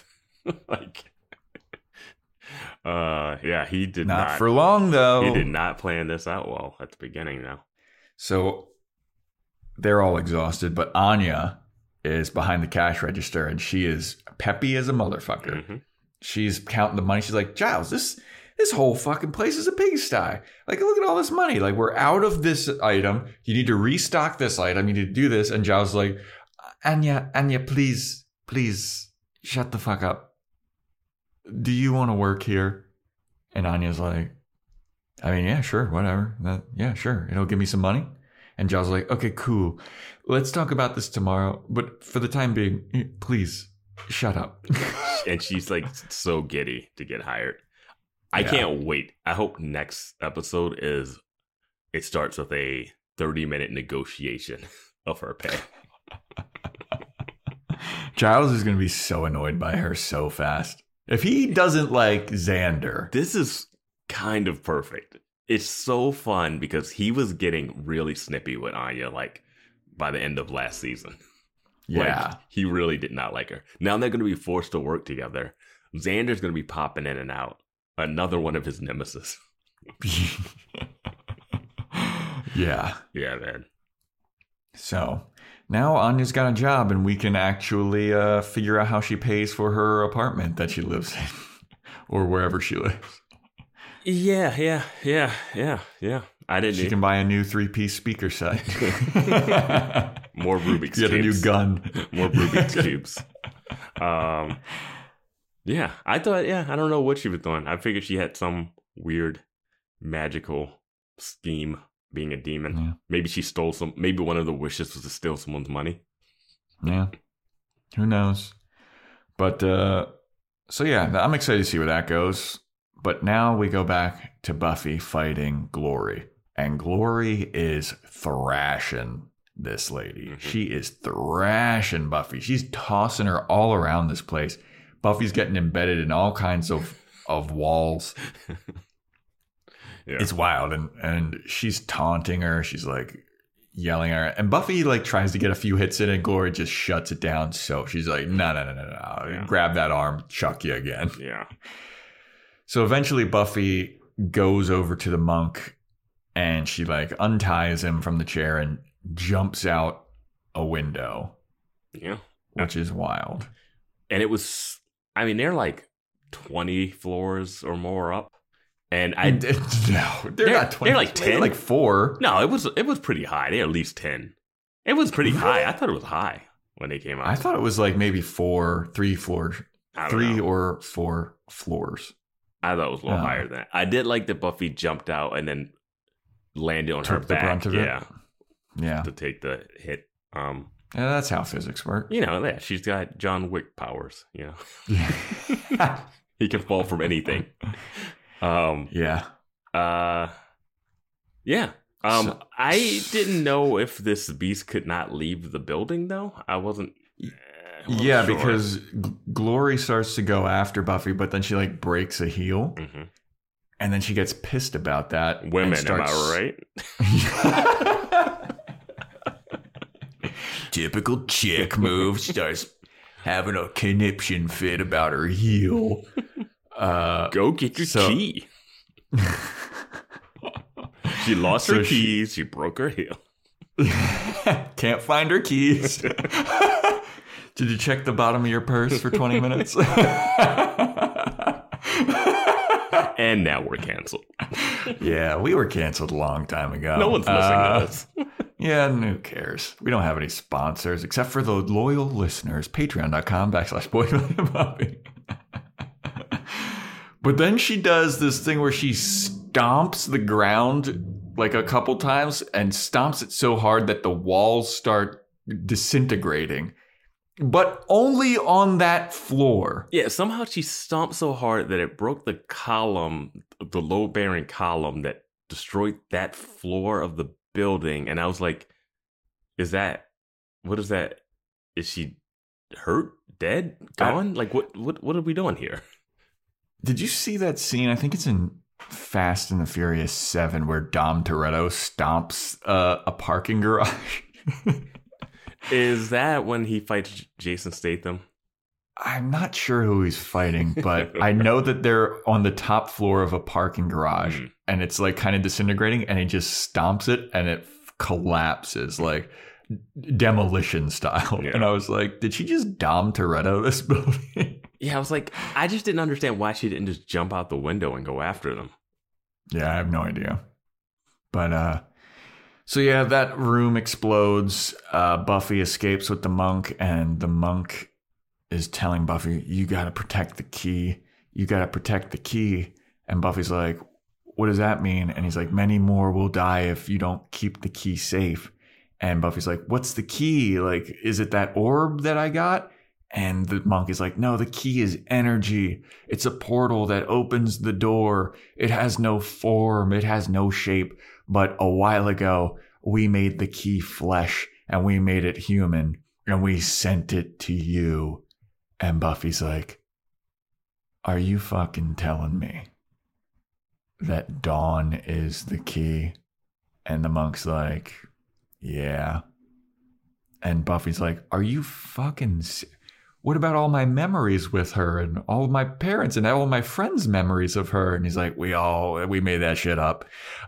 He did not for long though. He did not plan this out well at the beginning though. So they're all exhausted, but Anya is behind the cash register and she is peppy as a motherfucker. Mm-hmm. She's counting the money. She's like, Giles, this whole fucking place is a pigsty. Like, look at all this money. Like, we're out of this item. You need to restock this item. You need to do this. And Giles is like, Anya, please, shut the fuck up. Do you want to work here? And Anya's like, I mean, yeah, sure, whatever. Yeah, sure. It'll give me some money. And Giles is like, okay, cool. Let's talk about this tomorrow. But for the time being, please, shut up. And she's like so giddy to get hired. I can't wait. I hope next episode it starts with a 30-minute negotiation of her pay. Giles is going to be so annoyed by her so fast. If he doesn't like Xander. This is kind of perfect. It's so fun because he was getting really snippy with Anya like by the end of last season. Yeah. Like, he really did not like her. Now they're going to be forced to work together. Xander's going to be popping in and out. Another one of his nemesis. Yeah. Yeah, man. So now Anya's got a job and we can actually figure out how she pays for her apartment that she lives in or wherever she lives. Yeah. She can buy a new 3-piece speaker set. More Rubik's Cubes. Get a new gun. More Rubik's Cubes. Yeah, I thought, I don't know what she was doing. I figured she had some weird magical scheme being a demon. Yeah. Maybe she stole maybe one of the wishes was to steal someone's money. Yeah. Who knows? But, so yeah, I'm excited to see where that goes. But now we go back to Buffy fighting Glory. And Glory is thrashing this lady. Mm-hmm. She is thrashing Buffy. She's tossing her all around this place. Buffy's getting embedded in all kinds of walls. Yeah. It's wild. And she's taunting her. She's like yelling at her. And Buffy like tries to get a few hits in and Glory just shuts it down. So she's like, no. Yeah. Grab that arm, chuck you again. Yeah. So eventually Buffy goes over to the monk and she like unties him from the chair and jumps out a window. Yeah. Which is wild. And it was, I mean, they're like 20 floors or more up. And no, they're not 20. They're like 10. They're like 4. No, it was pretty high. They're at least 10. It was pretty high. I thought it was high when they came out. I thought it was like maybe 3 floors. I don't 3 know. or 4 floors. I thought it was a little higher than that. I did like that Buffy jumped out and then landed on her Took the back. brunt of it? Yeah. To take the hit. Yeah, that's how physics work. You know, yeah, she's got John Wick powers, you know. He can fall from anything. Yeah. Yeah. I didn't know if this beast could not leave the building, though. I wasn't Yeah, sure. because Glory starts to go after Buffy, but then she like breaks a heel. Mm-hmm. And then she gets pissed about that. Women, and am I right? Typical chick move. Starts having a conniption fit about her heel. Go get your key. She lost her keys. She broke her heel. Can't find her keys. Did you check the bottom of your purse for 20 minutes? And now we're canceled. Yeah, we were canceled a long time ago. No one's listening to this. Yeah, and who cares? We don't have any sponsors except for the loyal listeners. Patreon.com/BoyBuffy. But then she does this thing where she stomps the ground like a couple times and stomps it so hard that the walls start disintegrating. But only on that floor. Yeah, somehow she stomped so hard that it broke the column, the load-bearing column that destroyed that floor of the building. And I was like, what is that? Is she hurt? Dead? Gone? Like, what are we doing here? Did you see that scene? I think it's in Fast and the Furious 7 where Dom Toretto stomps a parking garage. Is that when he fights Jason Statham? I'm not sure who he's fighting, but I know that they're on the top floor of a parking garage and it's like kind of disintegrating and he just stomps it and it collapses like demolition style. Yeah. And I was like, did she just Dom Toretto this building? Yeah, I was like, I just didn't understand why she didn't just jump out the window and go after them. Yeah, I have no idea. But, so yeah, that room explodes. Buffy escapes with the monk, and the monk is telling Buffy, you got to protect the key. You got to protect the key. And Buffy's like, what does that mean? And he's like, many more will die if you don't keep the key safe. And Buffy's like, what's the key? Like, is it that orb that I got? And the monk is like, no, the key is energy. It's a portal that opens the door. It has no form. It has no shape. But a while ago, we made the key flesh and we made it human and we sent it to you. And Buffy's like, are you fucking telling me that Dawn is the key? And the monk's like, yeah. And Buffy's like, are you fucking... What about all my memories with her and all of my parents and all my friends' memories of her? And he's like, we made that shit up.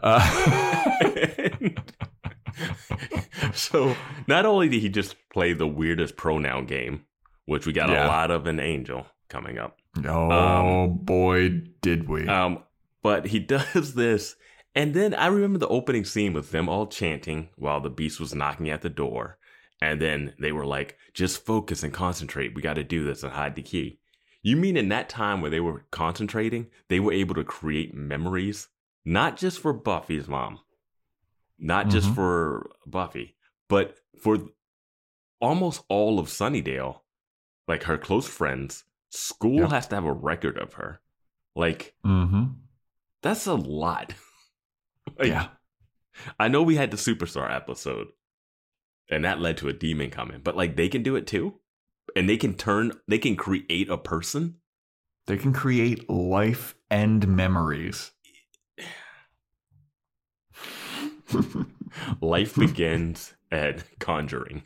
So not only did he just play the weirdest pronoun game, which we got a lot of in Angel coming up. Oh, boy, did we. But he does this. And then I remember the opening scene with them all chanting while the beast was knocking at the door. And then they were like, just focus and concentrate. We got to do this and hide the key. You mean in that time where they were concentrating, they were able to create memories, not just for Buffy's mom, not just for Buffy, but for almost all of Sunnydale, like her close friends. School has to have a record of her. Like, Mm-hmm. that's a lot. Like, Yeah. I know we had the Superstar episode, and that led to a demon coming, but like they can do it too, and they can create a person. They can create life and memories. Life begins at Conjuring.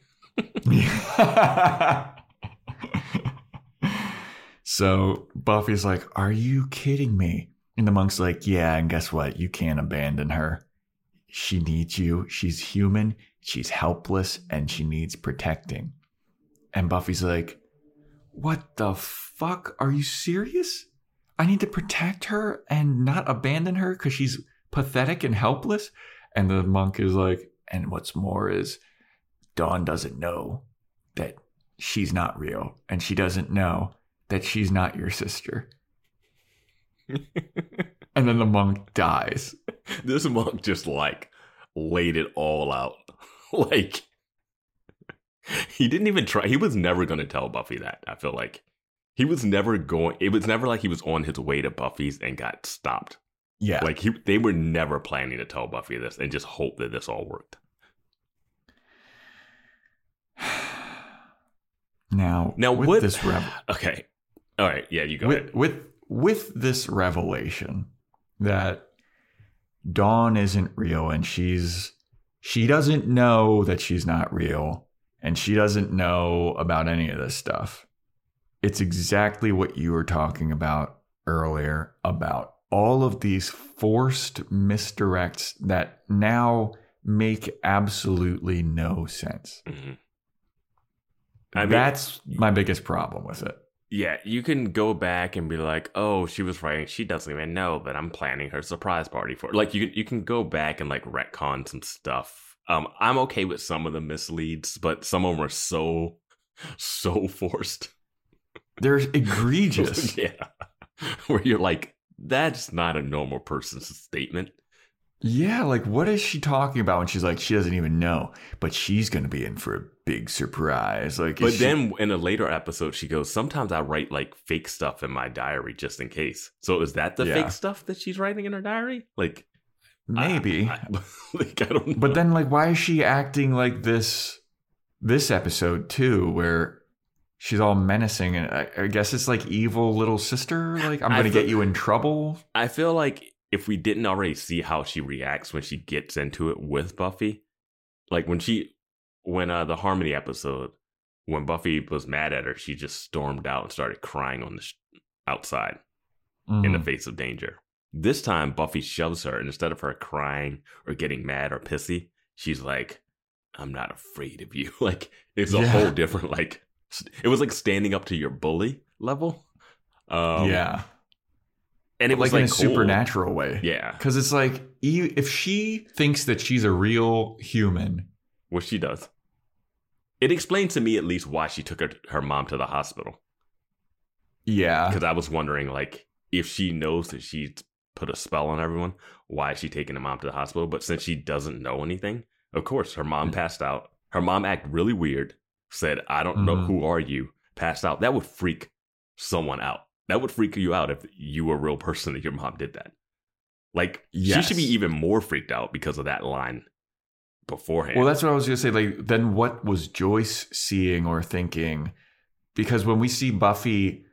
So Buffy's like, "Are you kidding me?" And the monk's like, "Yeah, and guess what? You can't abandon her. She needs you. She's human. She's helpless, and she needs protecting." And Buffy's like, "What the fuck? Are you serious? I need to protect her and not abandon her because she's pathetic and helpless?" And the monk is like, "And what's more is Dawn doesn't know that she's not real, and she doesn't know that she's not your sister." And then the monk dies. This monk just like laid it all out. Like, he didn't even try. He was never going to tell Buffy that. I feel like he was never going. It was never like he was on his way to Buffy's and got stopped. Yeah. Like they were never planning to tell Buffy this and just hope that this all worked. Now with what this okay. All right, yeah, you go ahead. With this revelation that Dawn isn't real, and she doesn't know that she's not real, and she doesn't know about any of this stuff. It's exactly what you were talking about earlier about all of these forced misdirects that now make absolutely no sense. Mm-hmm. That's my biggest problem with it. Yeah, you can go back and be like, "Oh, she was right. She doesn't even know that I'm planning her surprise party for her." Like, you can go back and like retcon some stuff. I'm okay with some of the misleads, but some of them are so forced. They're egregious. Yeah, where you're like, that's not a normal person's statement. Yeah, like what is she talking about when she's like, she doesn't even know, but she's going to be in for a big surprise. Like, but then in a later episode, she goes, "Sometimes I write like fake stuff in my diary just in case." So is that the fake stuff that she's writing in her diary? Like, maybe. I don't know. But then, like, why is she acting like this episode too, where she's all menacing, and I guess it's like evil little sister. Like, I'm going to get you in trouble. I feel like if we didn't already see how she reacts when she gets into it with Buffy, like when the Harmony episode, when Buffy was mad at her, she just stormed out and started crying on the outside in the face of danger. This time, Buffy shoves her, and instead of her crying or getting mad or pissy, she's like, "I'm not afraid of you." Like, it's a whole different, like, it was like standing up to your bully level. Yeah. And it was like in a cool. supernatural way. Yeah. Because it's like, if she thinks that she's a real human. Which she does. It explained to me at least why she took her mom to the hospital. Yeah. Because I was wondering, like, if she knows that she put a spell on everyone, why is she taking the mom to the hospital? But since she doesn't know anything, of course, her mom passed out. Her mom acted really weird. Said, "I don't know, who are you?" Passed out. That would freak someone out. That would freak you out if you were a real person and your mom did that. Like, she should be even more freaked out because of that line beforehand. Well, that's what I was going to say. Like, then what was Joyce seeing or thinking? Because when we see Buffy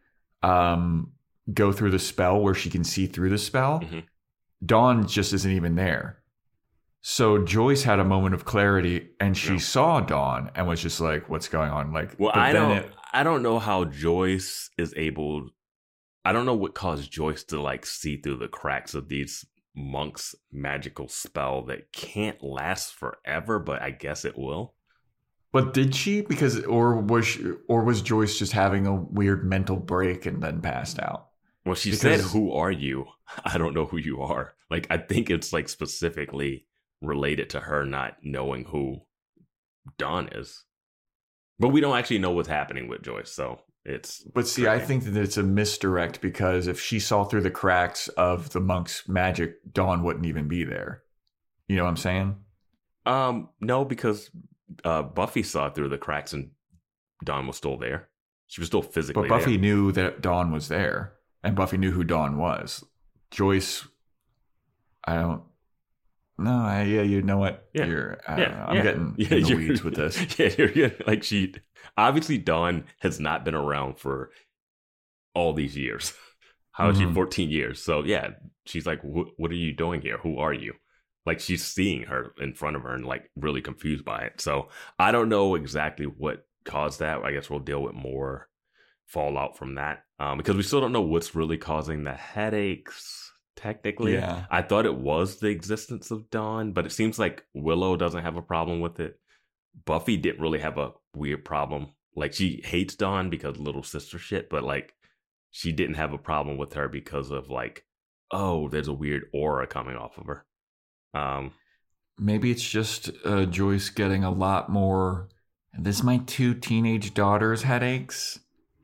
go through the spell where she can see through the spell, Dawn just isn't even there. So Joyce had a moment of clarity, and she saw Dawn and was just like, "What's going on?" Like, well, I don't know how Joyce is able. I don't know what caused Joyce to like see through the cracks of these monks' magical spell that can't last forever, but I guess it will. But did she? Because or was Joyce just having a weird mental break and then passed out? Well, she said, "Who are you?" I don't know who you are. Like, I think it's like specifically related to her not knowing who Dawn is. But we don't actually know what's happening with Joyce, so it's... But see, crazy. I think that it's a misdirect, because if she saw through the cracks of the monk's magic, Dawn wouldn't even be there. You know what I'm saying? No, because Buffy saw through the cracks and Dawn was still there. She was still physically there. But Buffy knew that Dawn was there. and Buffy knew who Dawn was. Joyce, I don't. No, yeah, you know what? Yeah. I don't know. I'm getting in the weeds with this. Yeah, you're like obviously Dawn has not been around for all these years. How is she 14 years? So yeah, she's like, what are you doing here? Who are you? Like she's seeing her in front of her and like really confused by it. So I don't know exactly what caused that. I guess we'll deal with more fallout from that because we still don't know what's really causing the headaches. Technically, yeah. I thought it was the existence of Dawn, but it seems like Willow doesn't have a problem with it. Buffy didn't really have a weird problem. Like she hates Dawn because little sister shit, but like she didn't have a problem with her because of like, oh, there's a weird aura coming off of her. Maybe it's just Joyce getting a lot more. This is my 2 teenage daughters' headaches.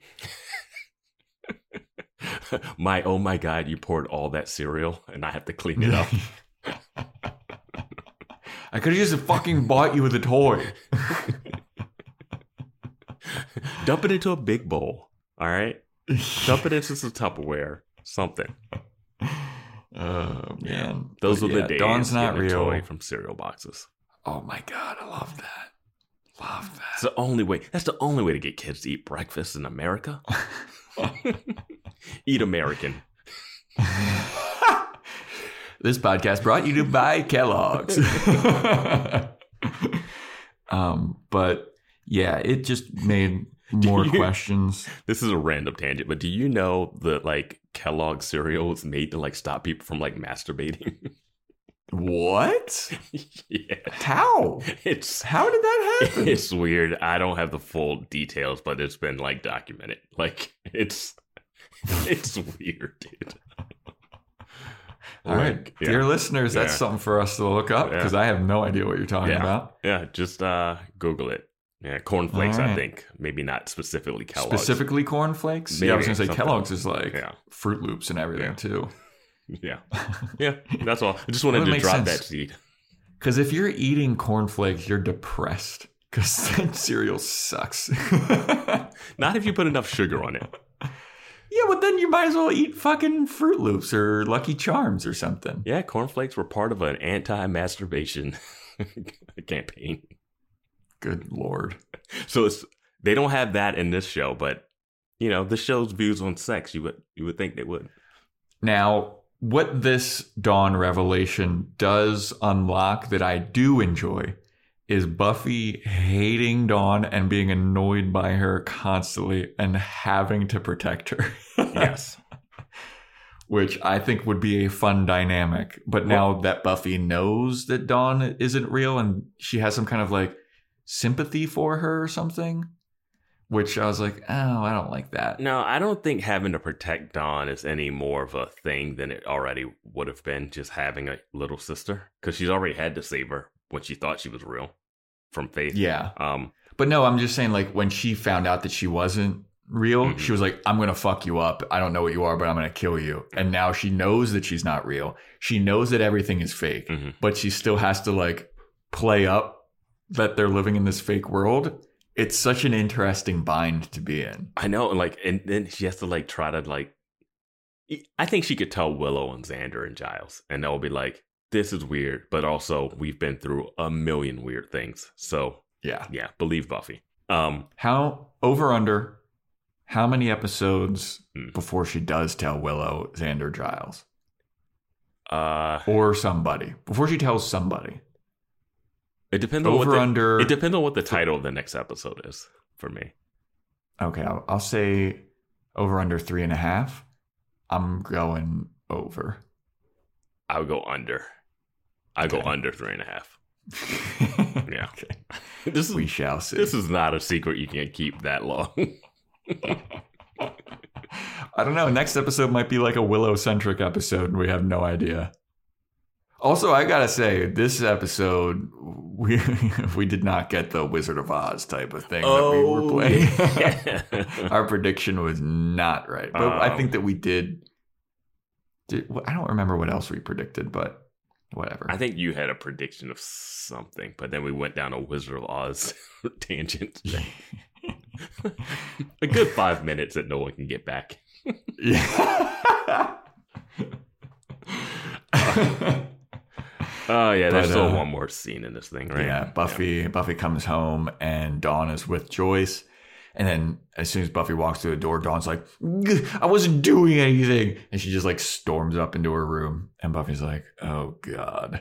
Oh my God, you poured all that cereal and I have to clean it up. I could have just fucking bought you with a toy. Dump it into a big bowl, all right? Dump it into some Tupperware, something. Oh, man. Those were the days. Dawn's not real. Toy from cereal boxes. Oh my God, I love that. Love that. It's the only way. That's the only way to get kids to eat breakfast in America. Eat American. This podcast brought to you by Kellogg's. But yeah, it just made more questions. This is a random tangent, but do you know that like Kellogg's cereal is made to like stop people from like masturbating? What? Yeah. How? How did that happen? It's weird. I don't have the full details, but it's been like documented. Like it's weird, dude. All right, dear listeners, that's something for us to look up because I have no idea what you're talking about. Yeah, just Google it. Yeah, cornflakes, I think. Maybe not specifically Kellogg's. Specifically cornflakes? Maybe, yeah, I was going to say Kellogg's is like Fruit Loops and everything too. Yeah. Yeah, that's all. I just wanted to drop that seed. Because if you're eating cornflakes, you're depressed because that cereal sucks. Not if you put enough sugar on it. Yeah, but then you might as well eat fucking Fruit Loops or Lucky Charms or something. Yeah, cornflakes were part of an anti-masturbation campaign. Good Lord. So they don't have that in this show, but you know, the show's views on sex, you would think they would. Now, what this Dawn revelation does unlock that I do enjoy is Buffy hating Dawn and being annoyed by her constantly and having to protect her. Yes. Which I think would be a fun dynamic. But now that Buffy knows that Dawn isn't real and she has some kind of like sympathy for her or something, which I was like, oh, I don't like that. No, I don't think having to protect Dawn is any more of a thing than it already would have been just having a little sister, because she's already had to save her when she thought she was real from Faith. Yeah. But no, I'm just saying, like, when she found out that she wasn't real, she was like, I'm going to fuck you up. I don't know what you are, but I'm going to kill you. And now she knows that she's not real. She knows that everything is fake, but she still has to, like, play up that they're living in this fake world. It's such an interesting bind to be in. I know. Like, and then she has to, like, try to, like, I think she could tell Willow and Xander and Giles, and they'll be like, this is weird, but also we've been through a million weird things. So yeah, believe Buffy. How many episodes before she does tell Willow, Xander, Giles? Or somebody. Before she tells somebody. It depends It depends on what the title of the next episode is for me. Okay, I'll say over under 3.5. I'm going over. I would go under. I go under 3.5. Yeah. Okay. We shall see. This is not a secret you can't keep that long. I don't know. Next episode might be like a Willow-centric episode, and we have no idea. Also, I gotta say, this episode, we did not get the Wizard of Oz type of thing that we were playing. Yeah. Our prediction was not right. But I think that we did. I don't remember what else we predicted, but whatever. I think you had a prediction of something, but then we went down a Wizard of Oz tangent. A good 5 minutes that no one can get back. Yeah. Oh yeah, there's still one more scene in this thing, right? Yeah, Buffy comes home and Dawn is with Joyce. And then as soon as Buffy walks through the door, Dawn's like, I wasn't doing anything. And she just like storms up into her room. And Buffy's like, oh God.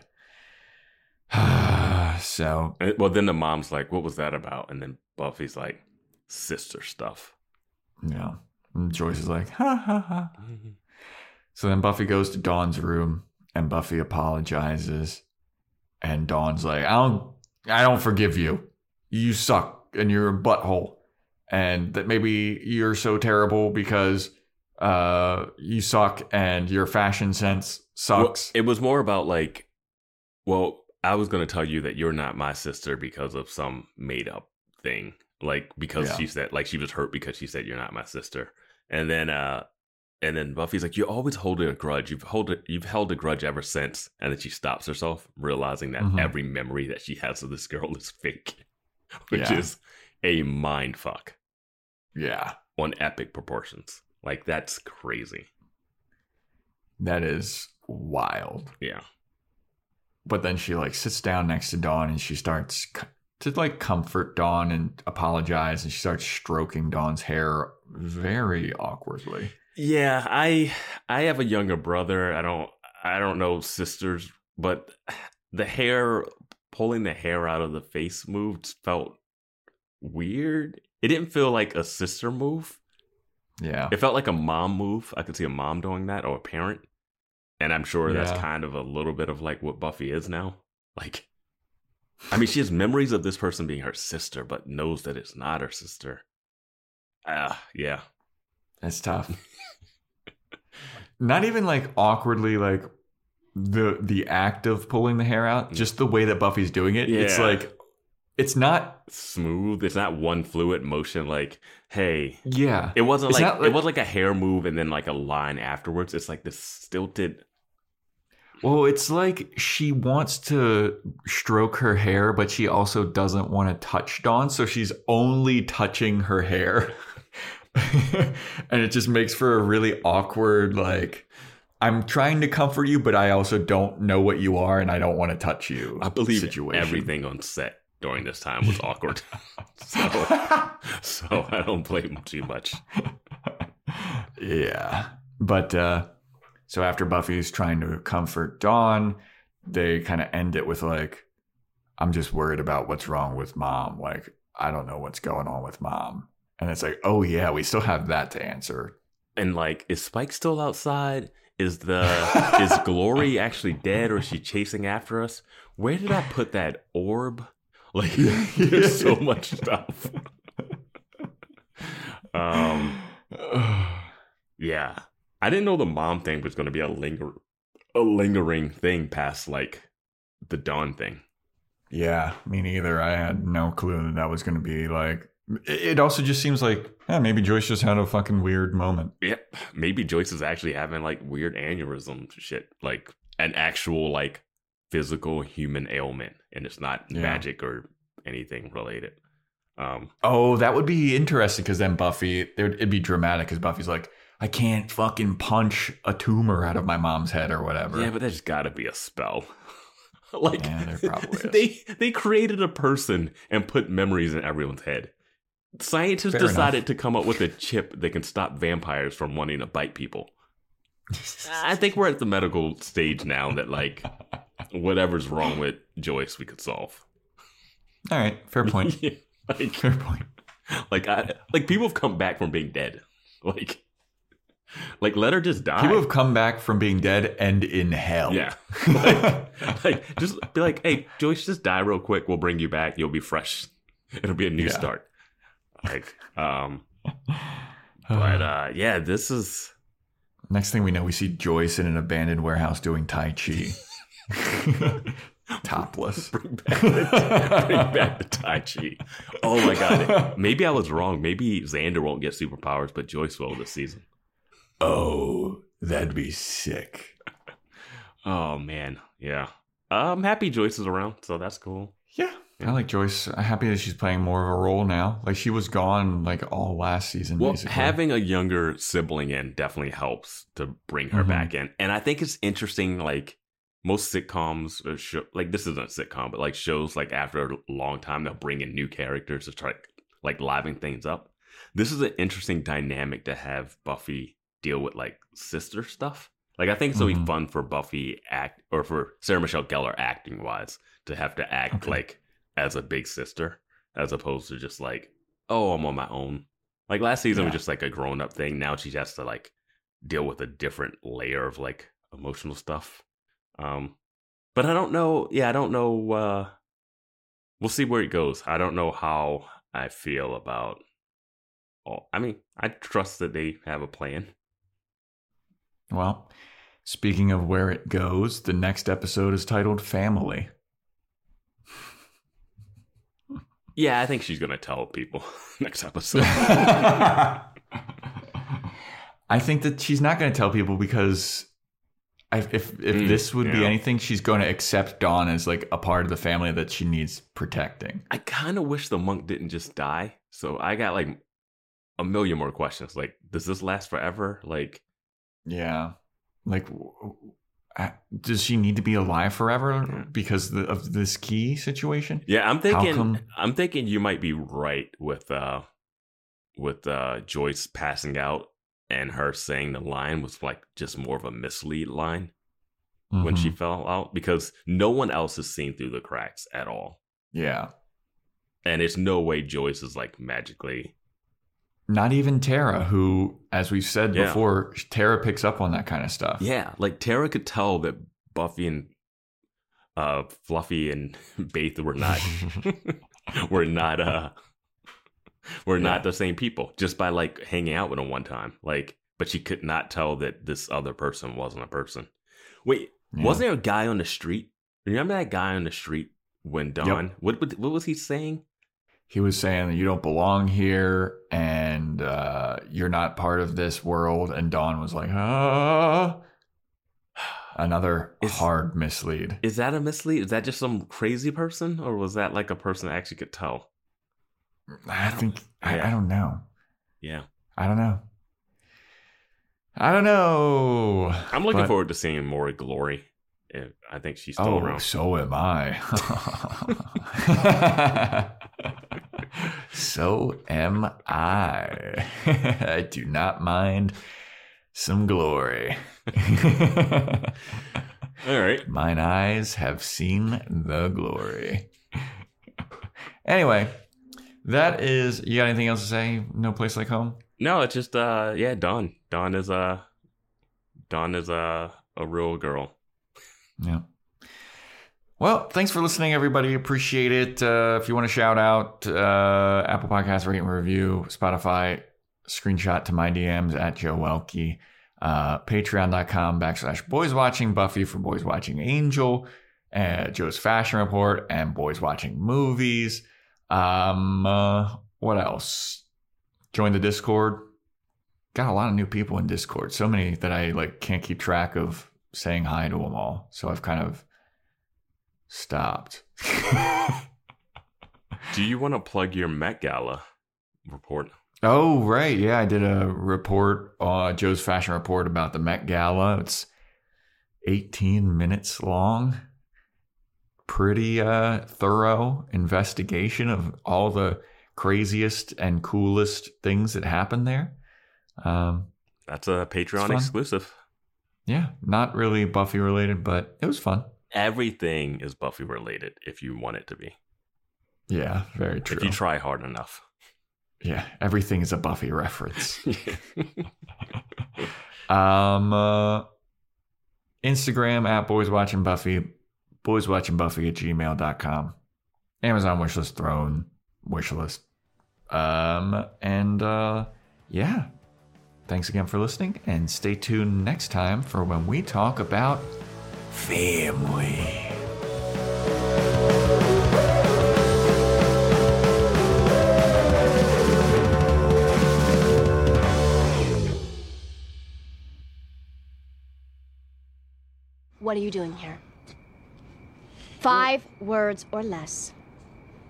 So. Well, then the mom's like, what was that about? And then Buffy's like, sister stuff. Yeah. And Joyce is like, ha ha ha. Mm-hmm. So then Buffy goes to Dawn's room and Buffy apologizes. And Dawn's like, I don't forgive you. You suck and you're a butthole. And that maybe you're so terrible because you suck and your fashion sense sucks. Well, it was more about like, well, I was going to tell you that you're not my sister because of some made up thing. Like, because she said, like, she was hurt because she said you're not my sister. And then Buffy's like, you're always holding a grudge. You've held a grudge ever since. And then she stops herself, realizing that every memory that she has of this girl is fake, which is a mind fuck. Yeah. On epic proportions. Like, that's crazy. That is wild. Yeah. But then she like sits down next to Dawn and she starts to like comfort Dawn and apologize. And she starts stroking Dawn's hair very awkwardly. Yeah, I have a younger brother. I don't know sisters, but pulling the hair out of the face move felt weird. It didn't feel like a sister move. Yeah. It felt like a mom move. I could see a mom doing that or a parent. And I'm sure that's kind of a little bit of like what Buffy is now. Like, I mean, she has memories of this person being her sister, but knows that it's not her sister. Yeah. That's tough. Not even like awkwardly, like the act of pulling the hair out, just the way that Buffy's doing it. Yeah. It's like, it's not smooth. It's not one fluid motion. Like, hey, yeah, it wasn't like it was like a hair move and then like a line afterwards. It's like this stilted. Well, it's like she wants to stroke her hair, but she also doesn't want to touch Dawn, so she's only touching her hair. And it just makes for a really awkward, like, I'm trying to comfort you, but I also don't know what you are and I don't want to touch you. I believe situation. Everything on set during this time was awkward. so I don't blame him too much. Yeah. But so after Buffy's trying to comfort Dawn, they kind of end it with like, I'm just worried about what's wrong with Mom. Like, I don't know what's going on with Mom. And it's like, oh yeah, we still have that to answer. And like, is Spike still outside? Is Glory actually dead, or is she chasing after us? Where did I put that orb? Like, there's so much stuff. Yeah, I didn't know the mom thing was going to be a lingering thing past like the Dawn thing. Yeah, me neither. I had no clue that was going to be like. It also just seems like maybe Joyce just had a fucking weird moment. Yeah, maybe Joyce is actually having like weird aneurysm shit, like an actual like physical human ailment, and it's not magic or anything related. That would be interesting because then Buffy, it'd be dramatic because Buffy's like, I can't fucking punch a tumor out of my mom's head or whatever. Yeah, but there's got to be a spell. Like, yeah, there probably is. They created a person and put memories in everyone's head. Scientists decided to come up with a chip that can stop vampires from wanting to bite people. I think we're at the medical stage now that, like, whatever's wrong with Joyce, we could solve. All right, fair point. Yeah, fair point. Like people have come back from being dead. Like let her just die. People have come back from being dead and in hell. Yeah. like just be like, hey, Joyce, just die real quick. We'll bring you back. You'll be fresh. It'll be a new start. Like, yeah, this is. Next thing we know, we see Joyce in an abandoned warehouse doing Tai Chi. Topless. Bring back the Tai Chi. Oh my God. Maybe I was wrong. Maybe Xander won't get superpowers, but Joyce will this season. Oh, that'd be sick. Oh man. Yeah. I'm happy Joyce is around, so that's cool. Yeah. I like Joyce. I'm happy that she's playing more of a role now. Like, she was gone like all last season. Well, basically. having a younger sibling in definitely helps to bring her back in. And I think it's interesting, like most sitcoms, like this isn't a sitcom, but like shows like after a long time, they'll bring in new characters to try like liven things up. This is an interesting dynamic to have Buffy deal with like sister stuff. Like, I think it's going to be fun for Buffy or for Sarah Michelle Gellar acting wise to have to act like as a big sister as opposed to just like, oh, I'm on my own. Like last season was just like a grown up thing. Now she has to like deal with a different layer of like emotional stuff. But I don't know. Yeah, I don't know. We'll see where it goes. I don't know how I feel about I mean, I trust that they have a plan. Well, speaking of where it goes, the next episode is titled Family. Yeah, I think she's going to tell people next episode. I think that she's not going to tell people because if this would be anything, she's going to accept Dawn as like a part of the family that she needs protecting. I kind of wish the monk didn't just die. So I got like a million more questions. Like, does this last forever? Like, yeah. Like, does she need to be alive forever because of this key situation? Yeah, I'm thinking you might be right with Joyce passing out and her saying the line was like just more of a mislead line when she fell out because no one else is seen through the cracks at all. Yeah. And it's no way Joyce is like magically. Not even Tara, who, as we've said before, Tara picks up on that kind of stuff. Yeah, like Tara could tell that Buffy and Fluffy and Baith were not not the same people just by like hanging out with them one time. Like, but she could not tell that this other person wasn't a person. Wait, wasn't there a guy on the street? Remember that guy on the street when Dawn? What was he saying? He was saying that you don't belong here and you're not part of this world. And Dawn was like, another hard mislead. Is that a mislead? Is that just some crazy person? Or was that like a person that actually could tell? I think, I don't know. Yeah. I don't know. I'm looking forward to seeing more Glory. I think she's still around. So am I. So am I. I do not mind some Glory. All right. Mine eyes have seen the glory. Anyway, that is. You got anything else to say? No Place Like Home? No, it's just Dawn. Dawn is a real girl. Yeah. Well, thanks for listening, everybody. Appreciate it. If you want to shout out Apple Podcasts, rate and review, Spotify, screenshot to my DMs at Joe Welke, patreon.com/Boys Watching Buffy for Boys Watching Angel, Joe's Fashion Report, and Boys Watching Movies. What else? Join the Discord. Got a lot of new people in Discord. So many that I like can't keep track of saying hi to them all. So I've kind of stopped. Do you want to plug your Met Gala report? Oh, right. Yeah, I did a report, Joe's Fashion Report about the Met Gala. It's 18 minutes long. Pretty thorough investigation of all the craziest and coolest things that happened there. That's a Patreon exclusive. Yeah, not really Buffy related, but it was fun. Everything is Buffy related if you want it to be. Yeah, very true. If you try hard enough. Yeah, everything is a Buffy reference. Instagram at Boys Watching Buffy, boyswatchingbuffy@gmail.com. Amazon wishlist, Throne wishlist. Yeah. Thanks again for listening, and stay tuned next time for when we talk about family. What are you doing here? 5 words or less.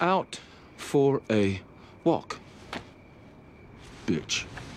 out for a walk, bitch.